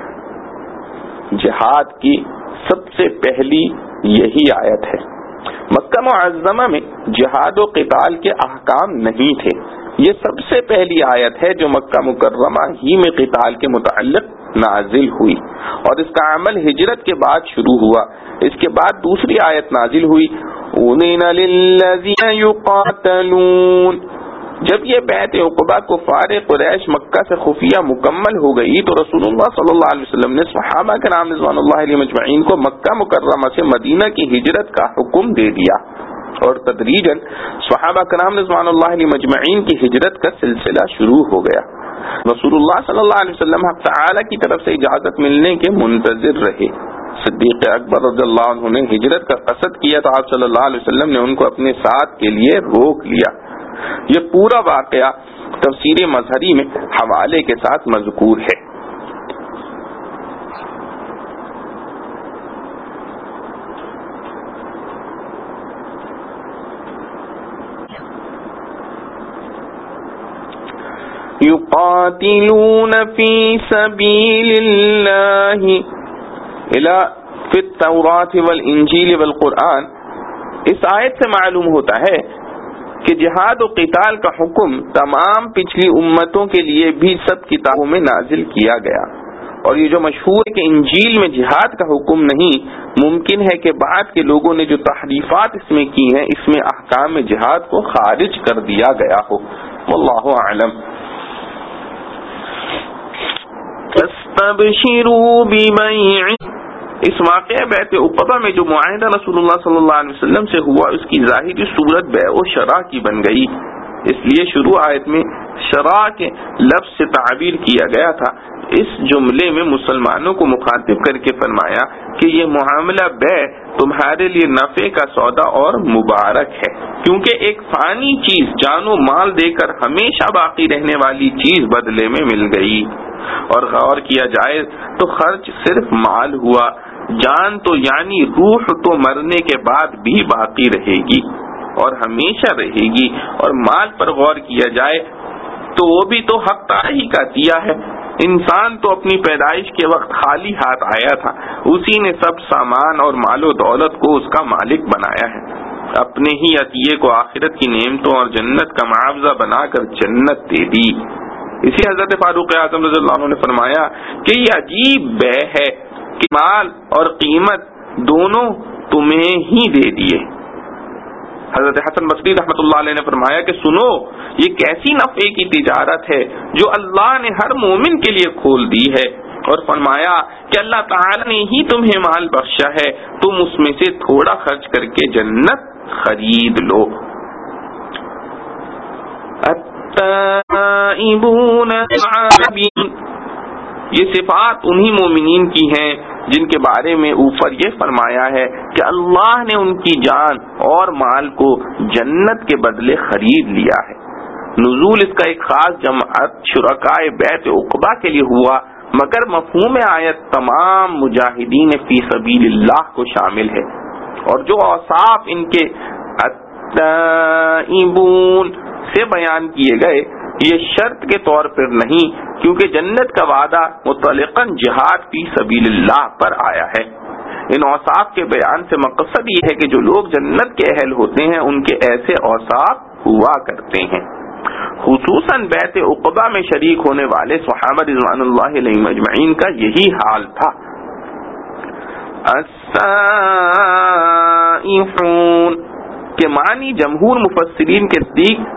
جہاد کی سب سے پہلی یہی آیت ہے۔ مکہ معظمہ میں جہاد و قتال کے احکام نہیں تھے، یہ سب سے پہلی آیت ہے جو مکہ مکرمہ ہی میں قتال کے متعلق نازل ہوئی، اور اس کا عمل ہجرت کے بعد شروع ہوا۔ اس کے بعد دوسری آیت نازل ہوئی اُذِنَ لِلَّذِينَ يُقَاتَلُونَ۔ جب یہ بیعت عقبہ کفار قریش مکہ سے خفیہ مکمل ہو گئی تو رسول اللہ صلی اللہ علیہ وسلم نے صحابہ کرام رضوان اللہ علیہم اجمعین کو مکہ مکرمہ سے مدینہ کی ہجرت کا حکم دے دیا، اور تدریجاً صحابہ کرام رضوان اللہ علیہم اجمعین کی ہجرت کا سلسلہ شروع ہو گیا۔ رسول اللہ صلی اللہ علیہ وسلم حق تعالی کی طرف سے اجازت ملنے کے منتظر رہے۔ صدیق اکبر رضی اللہ عنہ نے ہجرت کا قصد کیا تو آپ صلی اللہ علیہ وسلم نے ان کو اپنے ساتھ کے لیے روک لیا۔ یہ پورا واقعہ تفسیر مظہری میں حوالے کے ساتھ مذکور ہے۔ یقاتلون فی سبیل اللہ فی التوراۃ والانجیل والقرآن۔ اس آیت سے معلوم ہوتا ہے کہ جہاد و قتال کا حکم تمام پچھلی امتوں کے لیے بھی سب کتابوں میں نازل کیا گیا، اور یہ جو مشہور ہے کہ انجیل میں جہاد کا حکم نہیں، ممکن ہے کہ بعد کے لوگوں نے جو تحریفات اس میں کی ہیں اس میں احکام جہاد کو خارج کر دیا گیا ہو، واللہ اعلم۔ فاستبشروا ببیعکم اس واقعہ بیعت عقبہ میں جو معاہدہ رسول اللہ صلی اللہ علیہ وسلم سے ہوا اس کی ظاہری صورت بیع و شراء کی بن گئی، اس لیے شروع آیت میں شراء کے لفظ سے تعبیر کیا گیا تھا۔ اس جملے میں مسلمانوں کو مخاطب کر کے فرمایا کہ یہ معاملہ بیع تمہارے لیے نفع کا سودا اور مبارک ہے، کیونکہ ایک فانی چیز جان و مال دے کر ہمیشہ باقی رہنے والی چیز بدلے میں مل گئی، اور غور کیا جائے تو خرچ صرف مال ہوا، جان تو یعنی روح تو مرنے کے بعد بھی باقی رہے گی اور ہمیشہ رہے گی، اور مال پر غور کیا جائے تو وہ بھی تو حق تعالی کا دیا ہے۔ انسان تو اپنی پیدائش کے وقت خالی ہاتھ آیا تھا، اسی نے سب سامان اور مال و دولت کو اس کا مالک بنایا ہے، اپنے ہی عطیے کو آخرت کی نعمتوں اور جنت کا معاوضہ بنا کر جنت دے دی۔ اسی حضرت فاروق اعظم رضی اللہ عنہ نے فرمایا کہ یہ عجیب بیع ہے کہ مال اور قیمت دونوں تمہیں ہی دے دیے۔ حضرت حسن بصری رحمۃ اللہ علیہ نے فرمایا کہ سنو، یہ کیسی نفع کی تجارت ہے جو اللہ نے ہر مومن کے لیے کھول دی ہے، اور فرمایا کہ اللہ تعالی نے ہی تمہیں مال بخشا ہے، تم اس میں سے تھوڑا خرچ کر کے جنت خرید لو۔ التائبون العابدون، یہ صفات انہی مومنین کی ہیں جن کے بارے میں اوپر یہ فرمایا ہے کہ اللہ نے ان کی جان اور مال کو جنت کے بدلے خرید لیا ہے۔ نزول اس کا ایک خاص جماعت شرکائے بیعت عقبہ کے لیے ہوا، مگر مفہوم آیت تمام مجاہدین فی سبیل اللہ کو شامل ہے، اور جو اوصاف ان کے التائبون سے بیان کیے گئے یہ شرط کے طور پر نہیں، کیونکہ جنت کا وعدہ مطلقاً جہاد فی سبیل اللہ پر آیا ہے۔ ان اوصاف کے بیان سے مقصد یہ ہے کہ جو لوگ جنت کے اہل ہوتے ہیں ان کے ایسے اوصاف ہوا کرتے ہیں۔ خصوصاً بیعت عقبہ میں شریک ہونے والے صحابہ رضوان اللہ علیہم اجمعین کا یہی حال تھا۔ السائحون کے معنی جمہور مفسرین کے نزدیک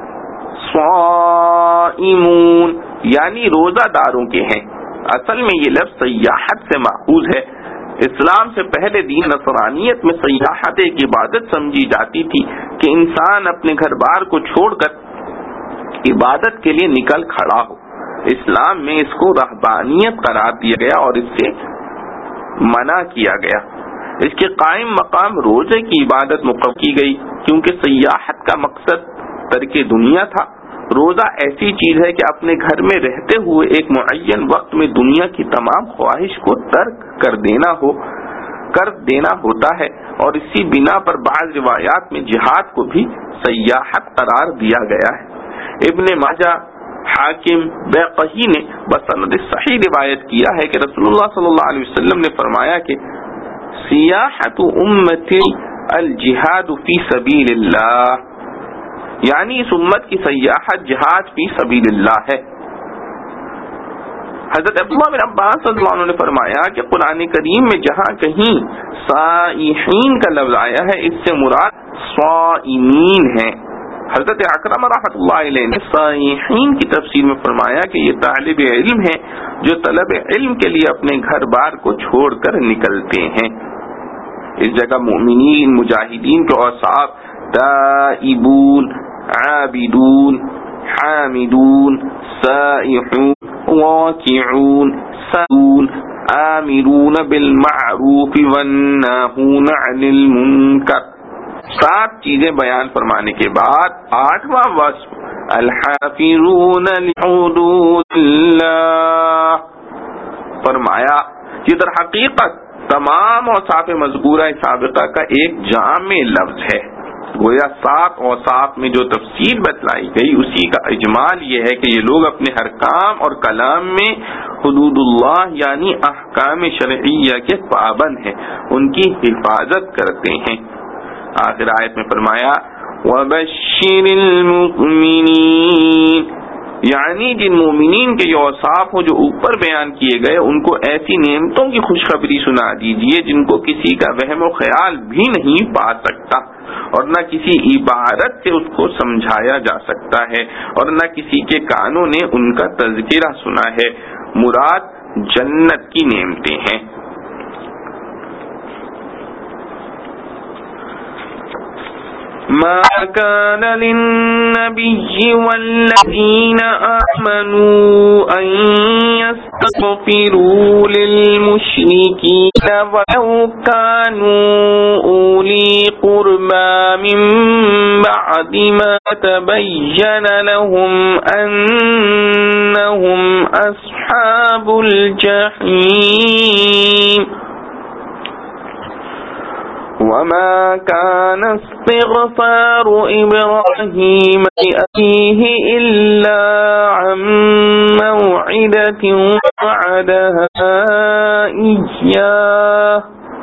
صائمون یعنی روزہ داروں کے ہیں۔ اصل میں یہ لفظ سیاحت سے ماخوذ ہے۔ اسلام سے پہلے دین نصرانیت میں سیاحت ایک عبادت سمجھی جاتی تھی کہ انسان اپنے گھر بار کو چھوڑ کر عبادت کے لیے نکل کھڑا ہو۔ اسلام میں اس کو رہبانیت قرار دیا گیا اور اس سے منع کیا گیا۔ اس کے قائم مقام روزے کی عبادت مقرر کی گئی، کیونکہ سیاحت کا مقصد ترک دنیا تھا۔ روزہ ایسی چیز ہے کہ اپنے گھر میں رہتے ہوئے ایک معین وقت میں دنیا کی تمام خواہش کو ترک کر دینا ہو کر دینا ہوتا ہے، اور اسی بنا پر بعض روایات میں جہاد کو بھی سیاحت قرار دیا گیا ہے۔ ابن ماجہ، حاکم، بیہقی نے بسند صحیح روایت کیا ہے کہ رسول اللہ صلی اللہ علیہ وسلم نے فرمایا کہ سیاحت امتی الجہاد فی سبیل اللہ، یعنی اس امت کی سیاحت جہاد فی سبیل اللہ ہے۔ حضرت عبداللہ بن عباس رضی اللہ عنہ نے فرمایا کہ قرآن کریم میں جہاں کہیں سائحین کا لفظ آیا ہے اس سے مراد صائمین ہیں۔ حضرت اکرم رحمۃ اللہ علیہ نے سائحین کی تفسیر میں فرمایا کہ یہ طالب علم ہیں جو طلب علم کے لیے اپنے گھر بار کو چھوڑ کر نکلتے ہیں۔ اس جگہ مومنین، مجاہدین کے اوصاف تائبون، عابدون، حامدون، سائحون، واقعون، سائحون، آمرون بالمعروف والناہون عن المنکر، سات چیزیں بیان فرمانے کے بعد آٹھواں وصف الحافظون لحدود اللہ فرمایا۔ یہ در حقیقت تمام اوصاف مذکورہ سابقہ کا ایک جامع لفظ ہے۔ گویا سات اوصاف میں جو تفصیل بتلائی گئی اسی کا اجمال یہ ہے کہ یہ لوگ اپنے ہر کام اور کلام میں حدود اللہ یعنی احکام شرعیہ کے پابند ہیں، ان کی حفاظت کرتے ہیں۔ آخر آیت میں فرمایا وَبَشِّرِ الْمُؤْمِنِينَ، یعنی جن مومنین کے یہ اوصاف ہوں جو اوپر بیان کیے گئے ان کو ایسی نعمتوں کی خوشخبری سنا دیجیے جن کو کسی کا وہم و خیال بھی نہیں پا سکتا، اور نہ کسی عبارت سے اس کو سمجھایا جا سکتا ہے، اور نہ کسی کے کانوں نے ان کا تذکرہ سنا ہے۔ مراد جنت کی نعمتیں ہیں۔ ما كان للنبي والذين آمنوا أن يستغفروا للمشركين ولو كانوا أولي قربى من بعد ما تبين لهم أنهم أصحاب الجحيم وما كان استغفار إبراهيم لأبيه إلا عن موعدة وعدها إياه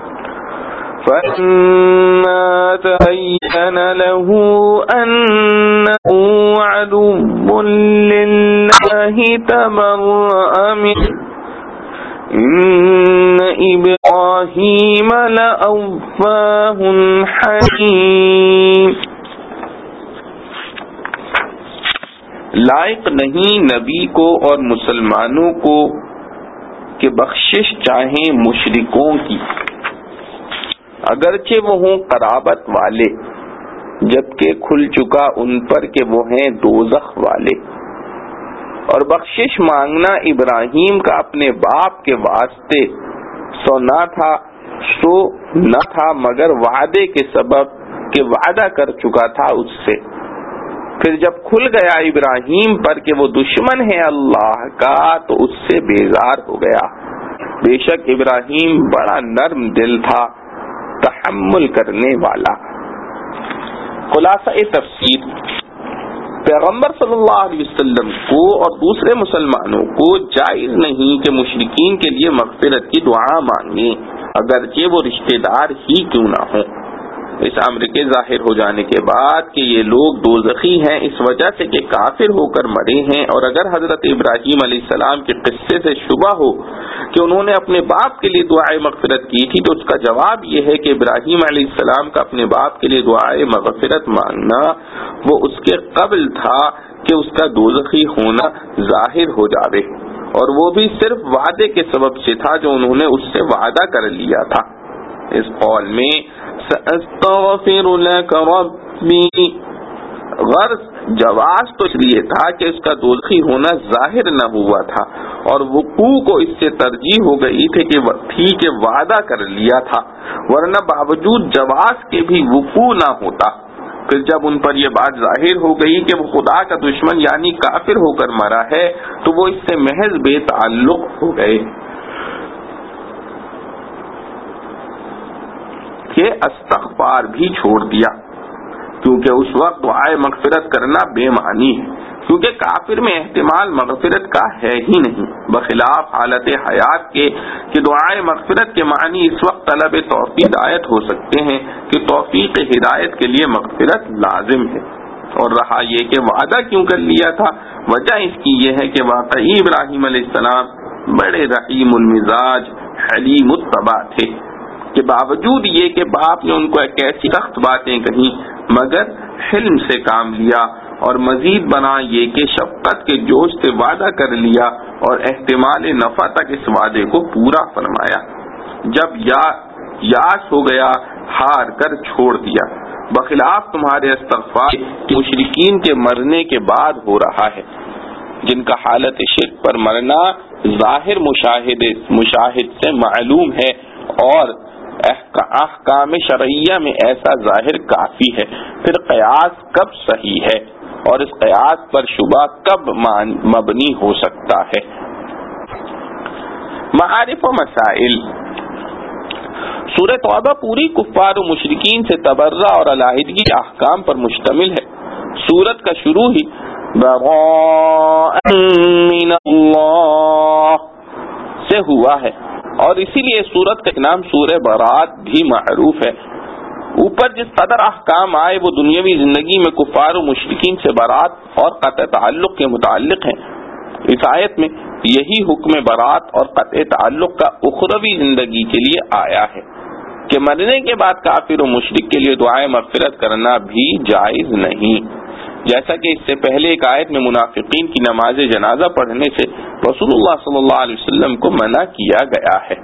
فلما تبين له أنه عدو لله تبرأ منه إن إبراهيم لأواه حليم. لائق نہیں نبی کو اور مسلمانوں کو کہ بخشش چاہیں مشرکوں کی، اگرچہ وہ ہوں قرابت والے، جبکہ کھل چکا ان پر کہ وہ ہیں دوزخ والے. اور بخشش مانگنا ابراہیم کا اپنے باپ کے واسطے سو نہ تھا سو نہ تھا مگر وعدے کے سبب کہ وعدہ کر چکا تھا اس سے. پھر جب کھل گیا ابراہیم پر کہ وہ دشمن ہے اللہ کا تو اس سے بیزار ہو گیا. بے شک ابراہیم بڑا نرم دل تھا، تحمل کرنے والا. خلاصہ تفسیر، پیغمبر صلی اللہ علیہ وسلم کو اور دوسرے مسلمانوں کو جائز نہیں کہ مشرکین کے لیے مغفرت کی دعا مانگیں، اگرچہ وہ رشتہ دار ہی کیوں نہ ہوں. اس امر کے ظاہر ہو جانے کے بعد کہ یہ لوگ دوزخی ہیں اس وجہ سے کہ کافر ہو کر مرے ہیں، اور اگر حضرت ابراہیم علیہ السلام کے قصے سے شبہ ہو کہ انہوں نے اپنے باپ کے لیے دعائے مغفرت کی تھی، تو اس کا جواب یہ ہے کہ ابراہیم علیہ السلام کا اپنے باپ کے لیے دعائے مغفرت مانگنا وہ اس کے قبل تھا کہ اس کا دوزخی ہونا ظاہر ہو جاوے، اور وہ بھی صرف وعدے کے سبب سے تھا جو انہوں نے اس سے وعدہ کر لیا تھا. اس قول میں سأستغفر لك ربی غرض جواز تو اس لیے تھا کہ اس کا دوزخی ہونا ظاہر نہ ہوا تھا، اور وقوع کو اس سے ترجیح ہو گئی تھی کہ تھی کہ وعدہ کر لیا تھا، ورنہ باوجود جواز کے بھی وقوع نہ ہوتا. پھر جب ان پر یہ بات ظاہر ہو گئی کہ وہ خدا کا دشمن یعنی کافر ہو کر مرا ہے تو وہ اس سے محض بے تعلق ہو گئے کہ استغفار بھی چھوڑ دیا، کیونکہ اس وقت دعائے مغفرت کرنا بے معنی ہے، کیونکہ کافر میں احتمال مغفرت کا ہے ہی نہیں، بخلاف حالت حیات کے کہ دعائے مغفرت کے معنی اس وقت طلب توفیق ہدایت ہو سکتے ہیں کہ توفیق ہدایت کے لیے مغفرت لازم ہے. اور رہا یہ کہ وعدہ کیوں کر لیا تھا، وجہ اس کی یہ ہے کہ واقعی ابراہیم علیہ السلام بڑے رحیم المزاج حلیم الطبع تھے کہ باوجود یہ کہ باپ نے ان کو ایک ایسی سخت باتیں کہیں مگر حلم سے کام لیا، اور مزید بنا یہ کہ شفقت کے جوش سے وعدہ کر لیا اور احتمال نفع تک اس وعدے کو پورا فرمایا. جب یا یاس ہو گیا ہار کر چھوڑ دیا، بخلاف تمہارے استغفار مشرکین کے مرنے کے بعد ہو رہا ہے، جن کا حالت شرک پر مرنا ظاہر مشاہد مشاہد سے معلوم ہے، اور احکام شرعیہ میں ایسا ظاہر کافی ہے. پھر قیاس کب صحیح ہے اور اس قیاس پر شبہ کب مبنی ہو سکتا ہے؟ معارف و مسائل. سورہ توبہ پوری کفار و مشرکین سے تبرہ اور علیحدگی کے احکام پر مشتمل ہے. سورت کا شروع ہی براء من اللہ سے ہوا ہے، اور اسی لیے سورت کا نام سورہ برات بھی معروف ہے. اوپر جس قدر احکام آئے وہ دنیاوی زندگی میں کفار و مشرکین سے برات اور قطع تعلق کے متعلق ہیں. اس آیت میں یہی حکم برات اور قطع تعلق کا اخروی زندگی کے لیے آیا ہے کہ مرنے کے بعد کافر و مشرک کے لیے دعائیں مغفرت کرنا بھی جائز نہیں، جیسا کہ اس سے پہلے ایک آیت میں منافقین کی نماز جنازہ پڑھنے سے رسول اللہ صلی اللہ علیہ وسلم کو منع کیا گیا ہے.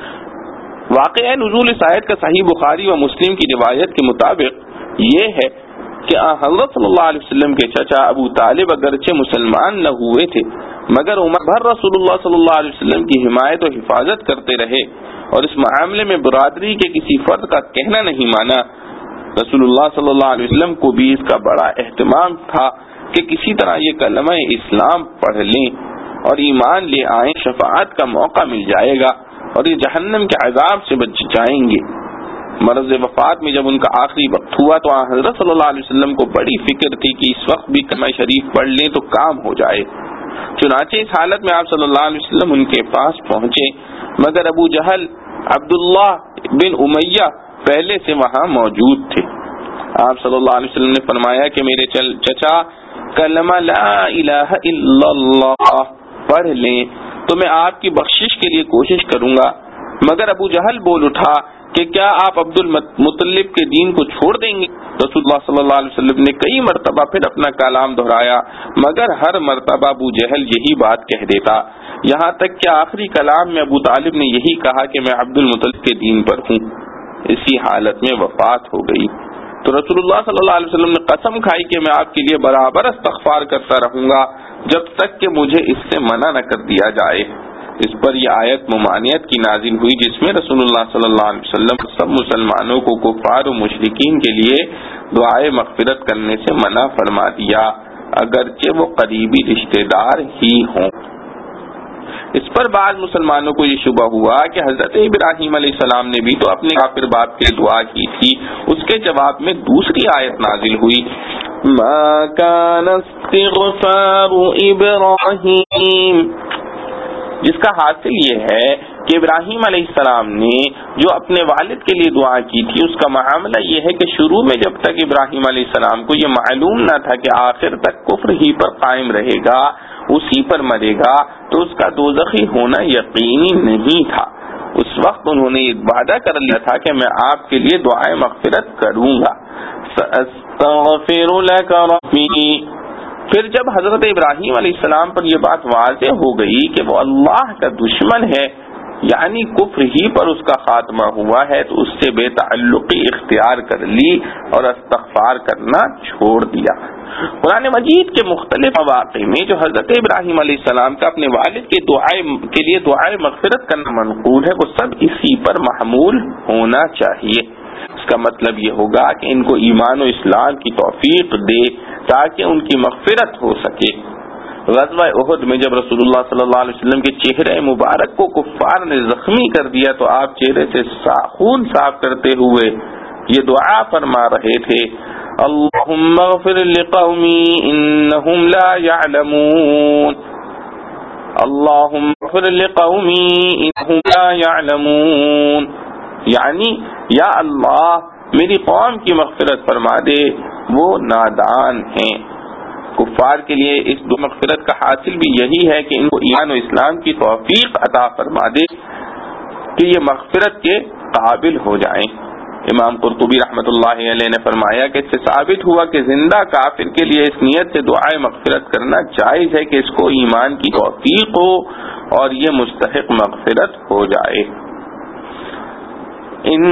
واقعہ نزول اس آیت کا صحیح بخاری و مسلم کی روایت کے مطابق یہ ہے کہ حضرت صلی اللہ علیہ وسلم کے چچا ابو طالب اگرچہ مسلمان نہ ہوئے تھے مگر عمر بھر رسول اللہ صلی اللہ علیہ وسلم کی حمایت و حفاظت کرتے رہے اور اس معاملے میں برادری کے کسی فرد کا کہنا نہیں مانا۔ رسول اللہ صلی اللہ علیہ وسلم کو بھی اس کا بڑا اہتمام تھا کہ کسی طرح یہ کلمہ اسلام پڑھ لیں اور ایمان لے آئیں، شفاعت کا موقع مل جائے گا اور یہ جہنم کے عذاب سے بچ جائیں گے۔ مرض وفات میں جب ان کا آخری وقت ہوا تو حضرت صلی اللہ علیہ وسلم کو بڑی فکر تھی کہ اس وقت بھی کلمہ شریف پڑھ لیں تو کام ہو جائے۔ چنانچہ اس حالت میں آپ صلی اللہ علیہ وسلم ان کے پاس پہنچے مگر ابو جہل عبداللہ بن امیہ پہلے سے وہاں موجود تھے۔ آپ صلی اللہ علیہ وسلم نے فرمایا کہ میرے چچا کلمہ لا الہ الا اللہ پڑھ لیں تو میں آپ کی بخشش کے لیے کوشش کروں گا۔ مگر ابو جہل بول اٹھا کہ کیا آپ عبد المطلب کے دین کو چھوڑ دیں گے؟ رسول اللہ صلی اللہ علیہ وسلم نے کئی مرتبہ پھر اپنا کلام دہرایا مگر ہر مرتبہ ابو جہل یہی بات کہہ دیتا، یہاں تک کہ آخری کلام میں ابو طالب نے یہی کہا کہ میں عبد المطلب کے دین پر ہوں۔ اسی حالت میں وفات ہو گئی تو رسول اللہ صلی اللہ علیہ وسلم نے قسم کھائی کہ میں آپ کے لیے برابر استغفار کرتا رہوں گا جب تک کہ مجھے اس سے منع نہ کر دیا جائے۔ اس پر یہ آیت ممانعت کی نازل ہوئی جس میں رسول اللہ صلی اللہ علیہ وسلم سب مسلمانوں کو کفار و مشرکین کے لیے دعائے مغفرت کرنے سے منع فرما دیا اگرچہ وہ قریبی رشتہ دار ہی ہوں۔ اس پر بعض مسلمانوں کو یہ شبہ ہوا کہ حضرت ابراہیم علیہ السلام نے بھی تو اپنے کافر باپ کے دعا کی تھی۔ اس کے جواب میں دوسری آیت نازل ہوئی، ما کان استغفار ابراہیم، جس کا حاصل یہ ہے کہ ابراہیم علیہ السلام نے جو اپنے والد کے لیے دعا کی تھی اس کا معاملہ یہ ہے کہ شروع میں جب تک ابراہیم علیہ السلام کو یہ معلوم نہ تھا کہ آخر تک کفر ہی پر قائم رہے گا، اسی پر مرے گا، تو اس کا دوزخی ہونا یقینی نہیں تھا۔ اس وقت انہوں نے یہ وعدہ کر لیا تھا کہ میں آپ کے لیے دعائے مغفرت کروں گا، سأستغفر لک ربی۔ پھر جب حضرت ابراہیم علیہ السلام پر یہ بات واضح ہو گئی کہ وہ اللہ کا دشمن ہے، یعنی کفر ہی پر اس کا خاتمہ ہوا ہے، تو اس سے بے تعلقی اختیار کر لی اور استغفار کرنا چھوڑ دیا۔ قرآن مجید کے مختلف مواقع میں جو حضرت ابراہیم علیہ السلام کا اپنے والد کے دعائے کے لیے دعائے مغفرت کرنا منقول ہے وہ سب اسی پر محمول ہونا چاہیے۔ اس کا مطلب یہ ہوگا کہ ان کو ایمان و اسلام کی توفیق دے تاکہ ان کی مغفرت ہو سکے۔ غزوہ احد میں جب رسول اللہ صلی اللہ علیہ وسلم کے چہرے مبارک کو کفار نے زخمی کر دیا تو آپ چہرے سے خون صاف کرتے ہوئے یہ دعا فرما رہے تھے، اللہم اغفر لقومی انہم لا یعلمون، اللہم اغفر لقومی انہم لا یعلمون، یعنی یا اللہ میری قوم کی مغفرت فرما دے، وہ نادان ہیں۔ کفار کے لیے اس دو مغفرت کا حاصل بھی یہی ہے کہ ان کو ایمان و اسلام کی توفیق عطا فرما دے کہ یہ مغفرت کے قابل ہو جائیں۔ امام قرطبی رحمۃ اللہ علیہ نے فرمایا کہ اس سے ثابت ہوا کہ زندہ کافر کے لیے اس نیت سے دعائے مغفرت کرنا جائز ہے کہ اس کو ایمان کی توفیق ہو اور یہ مستحق مغفرت ہو جائے۔ ان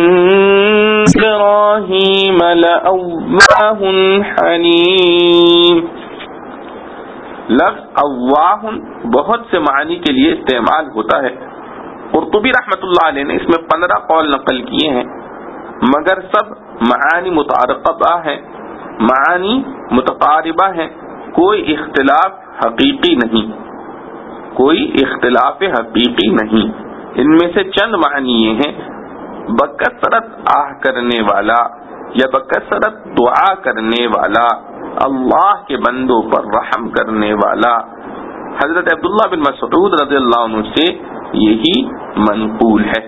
ابراہیم لأواہ حلیم، لفظ اواہ بہت سے معنی کے لیے استعمال ہوتا ہے۔ قرطبی رحمۃ اللہ علیہ نے اس میں پندرہ قول نقل کیے ہیں مگر سب معانی متعارقہ ہیں، معانی متقاربہ ہیں، کوئی اختلاف حقیقی نہیں، کوئی اختلاف حقیقی نہیں۔ ان میں سے چند معنی یہ ہیں، بکثرت آہ کرنے والا یا بکثرت دعا کرنے والا، اللہ کے بندوں پر رحم کرنے والا۔ حضرت عبداللہ بن مسعود رضی اللہ عنہ سے یہی منقول ہے۔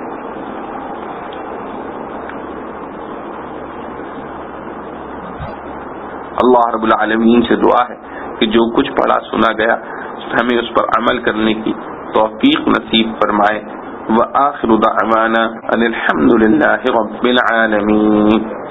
اللہ رب العالمین سے دعا ہے کہ جو کچھ پڑھا سنا گیا ہمیں اس پر عمل کرنے کی توفیق نصیب فرمائے۔ وآخر دعوانا ان الحمد للہ رب العالمین۔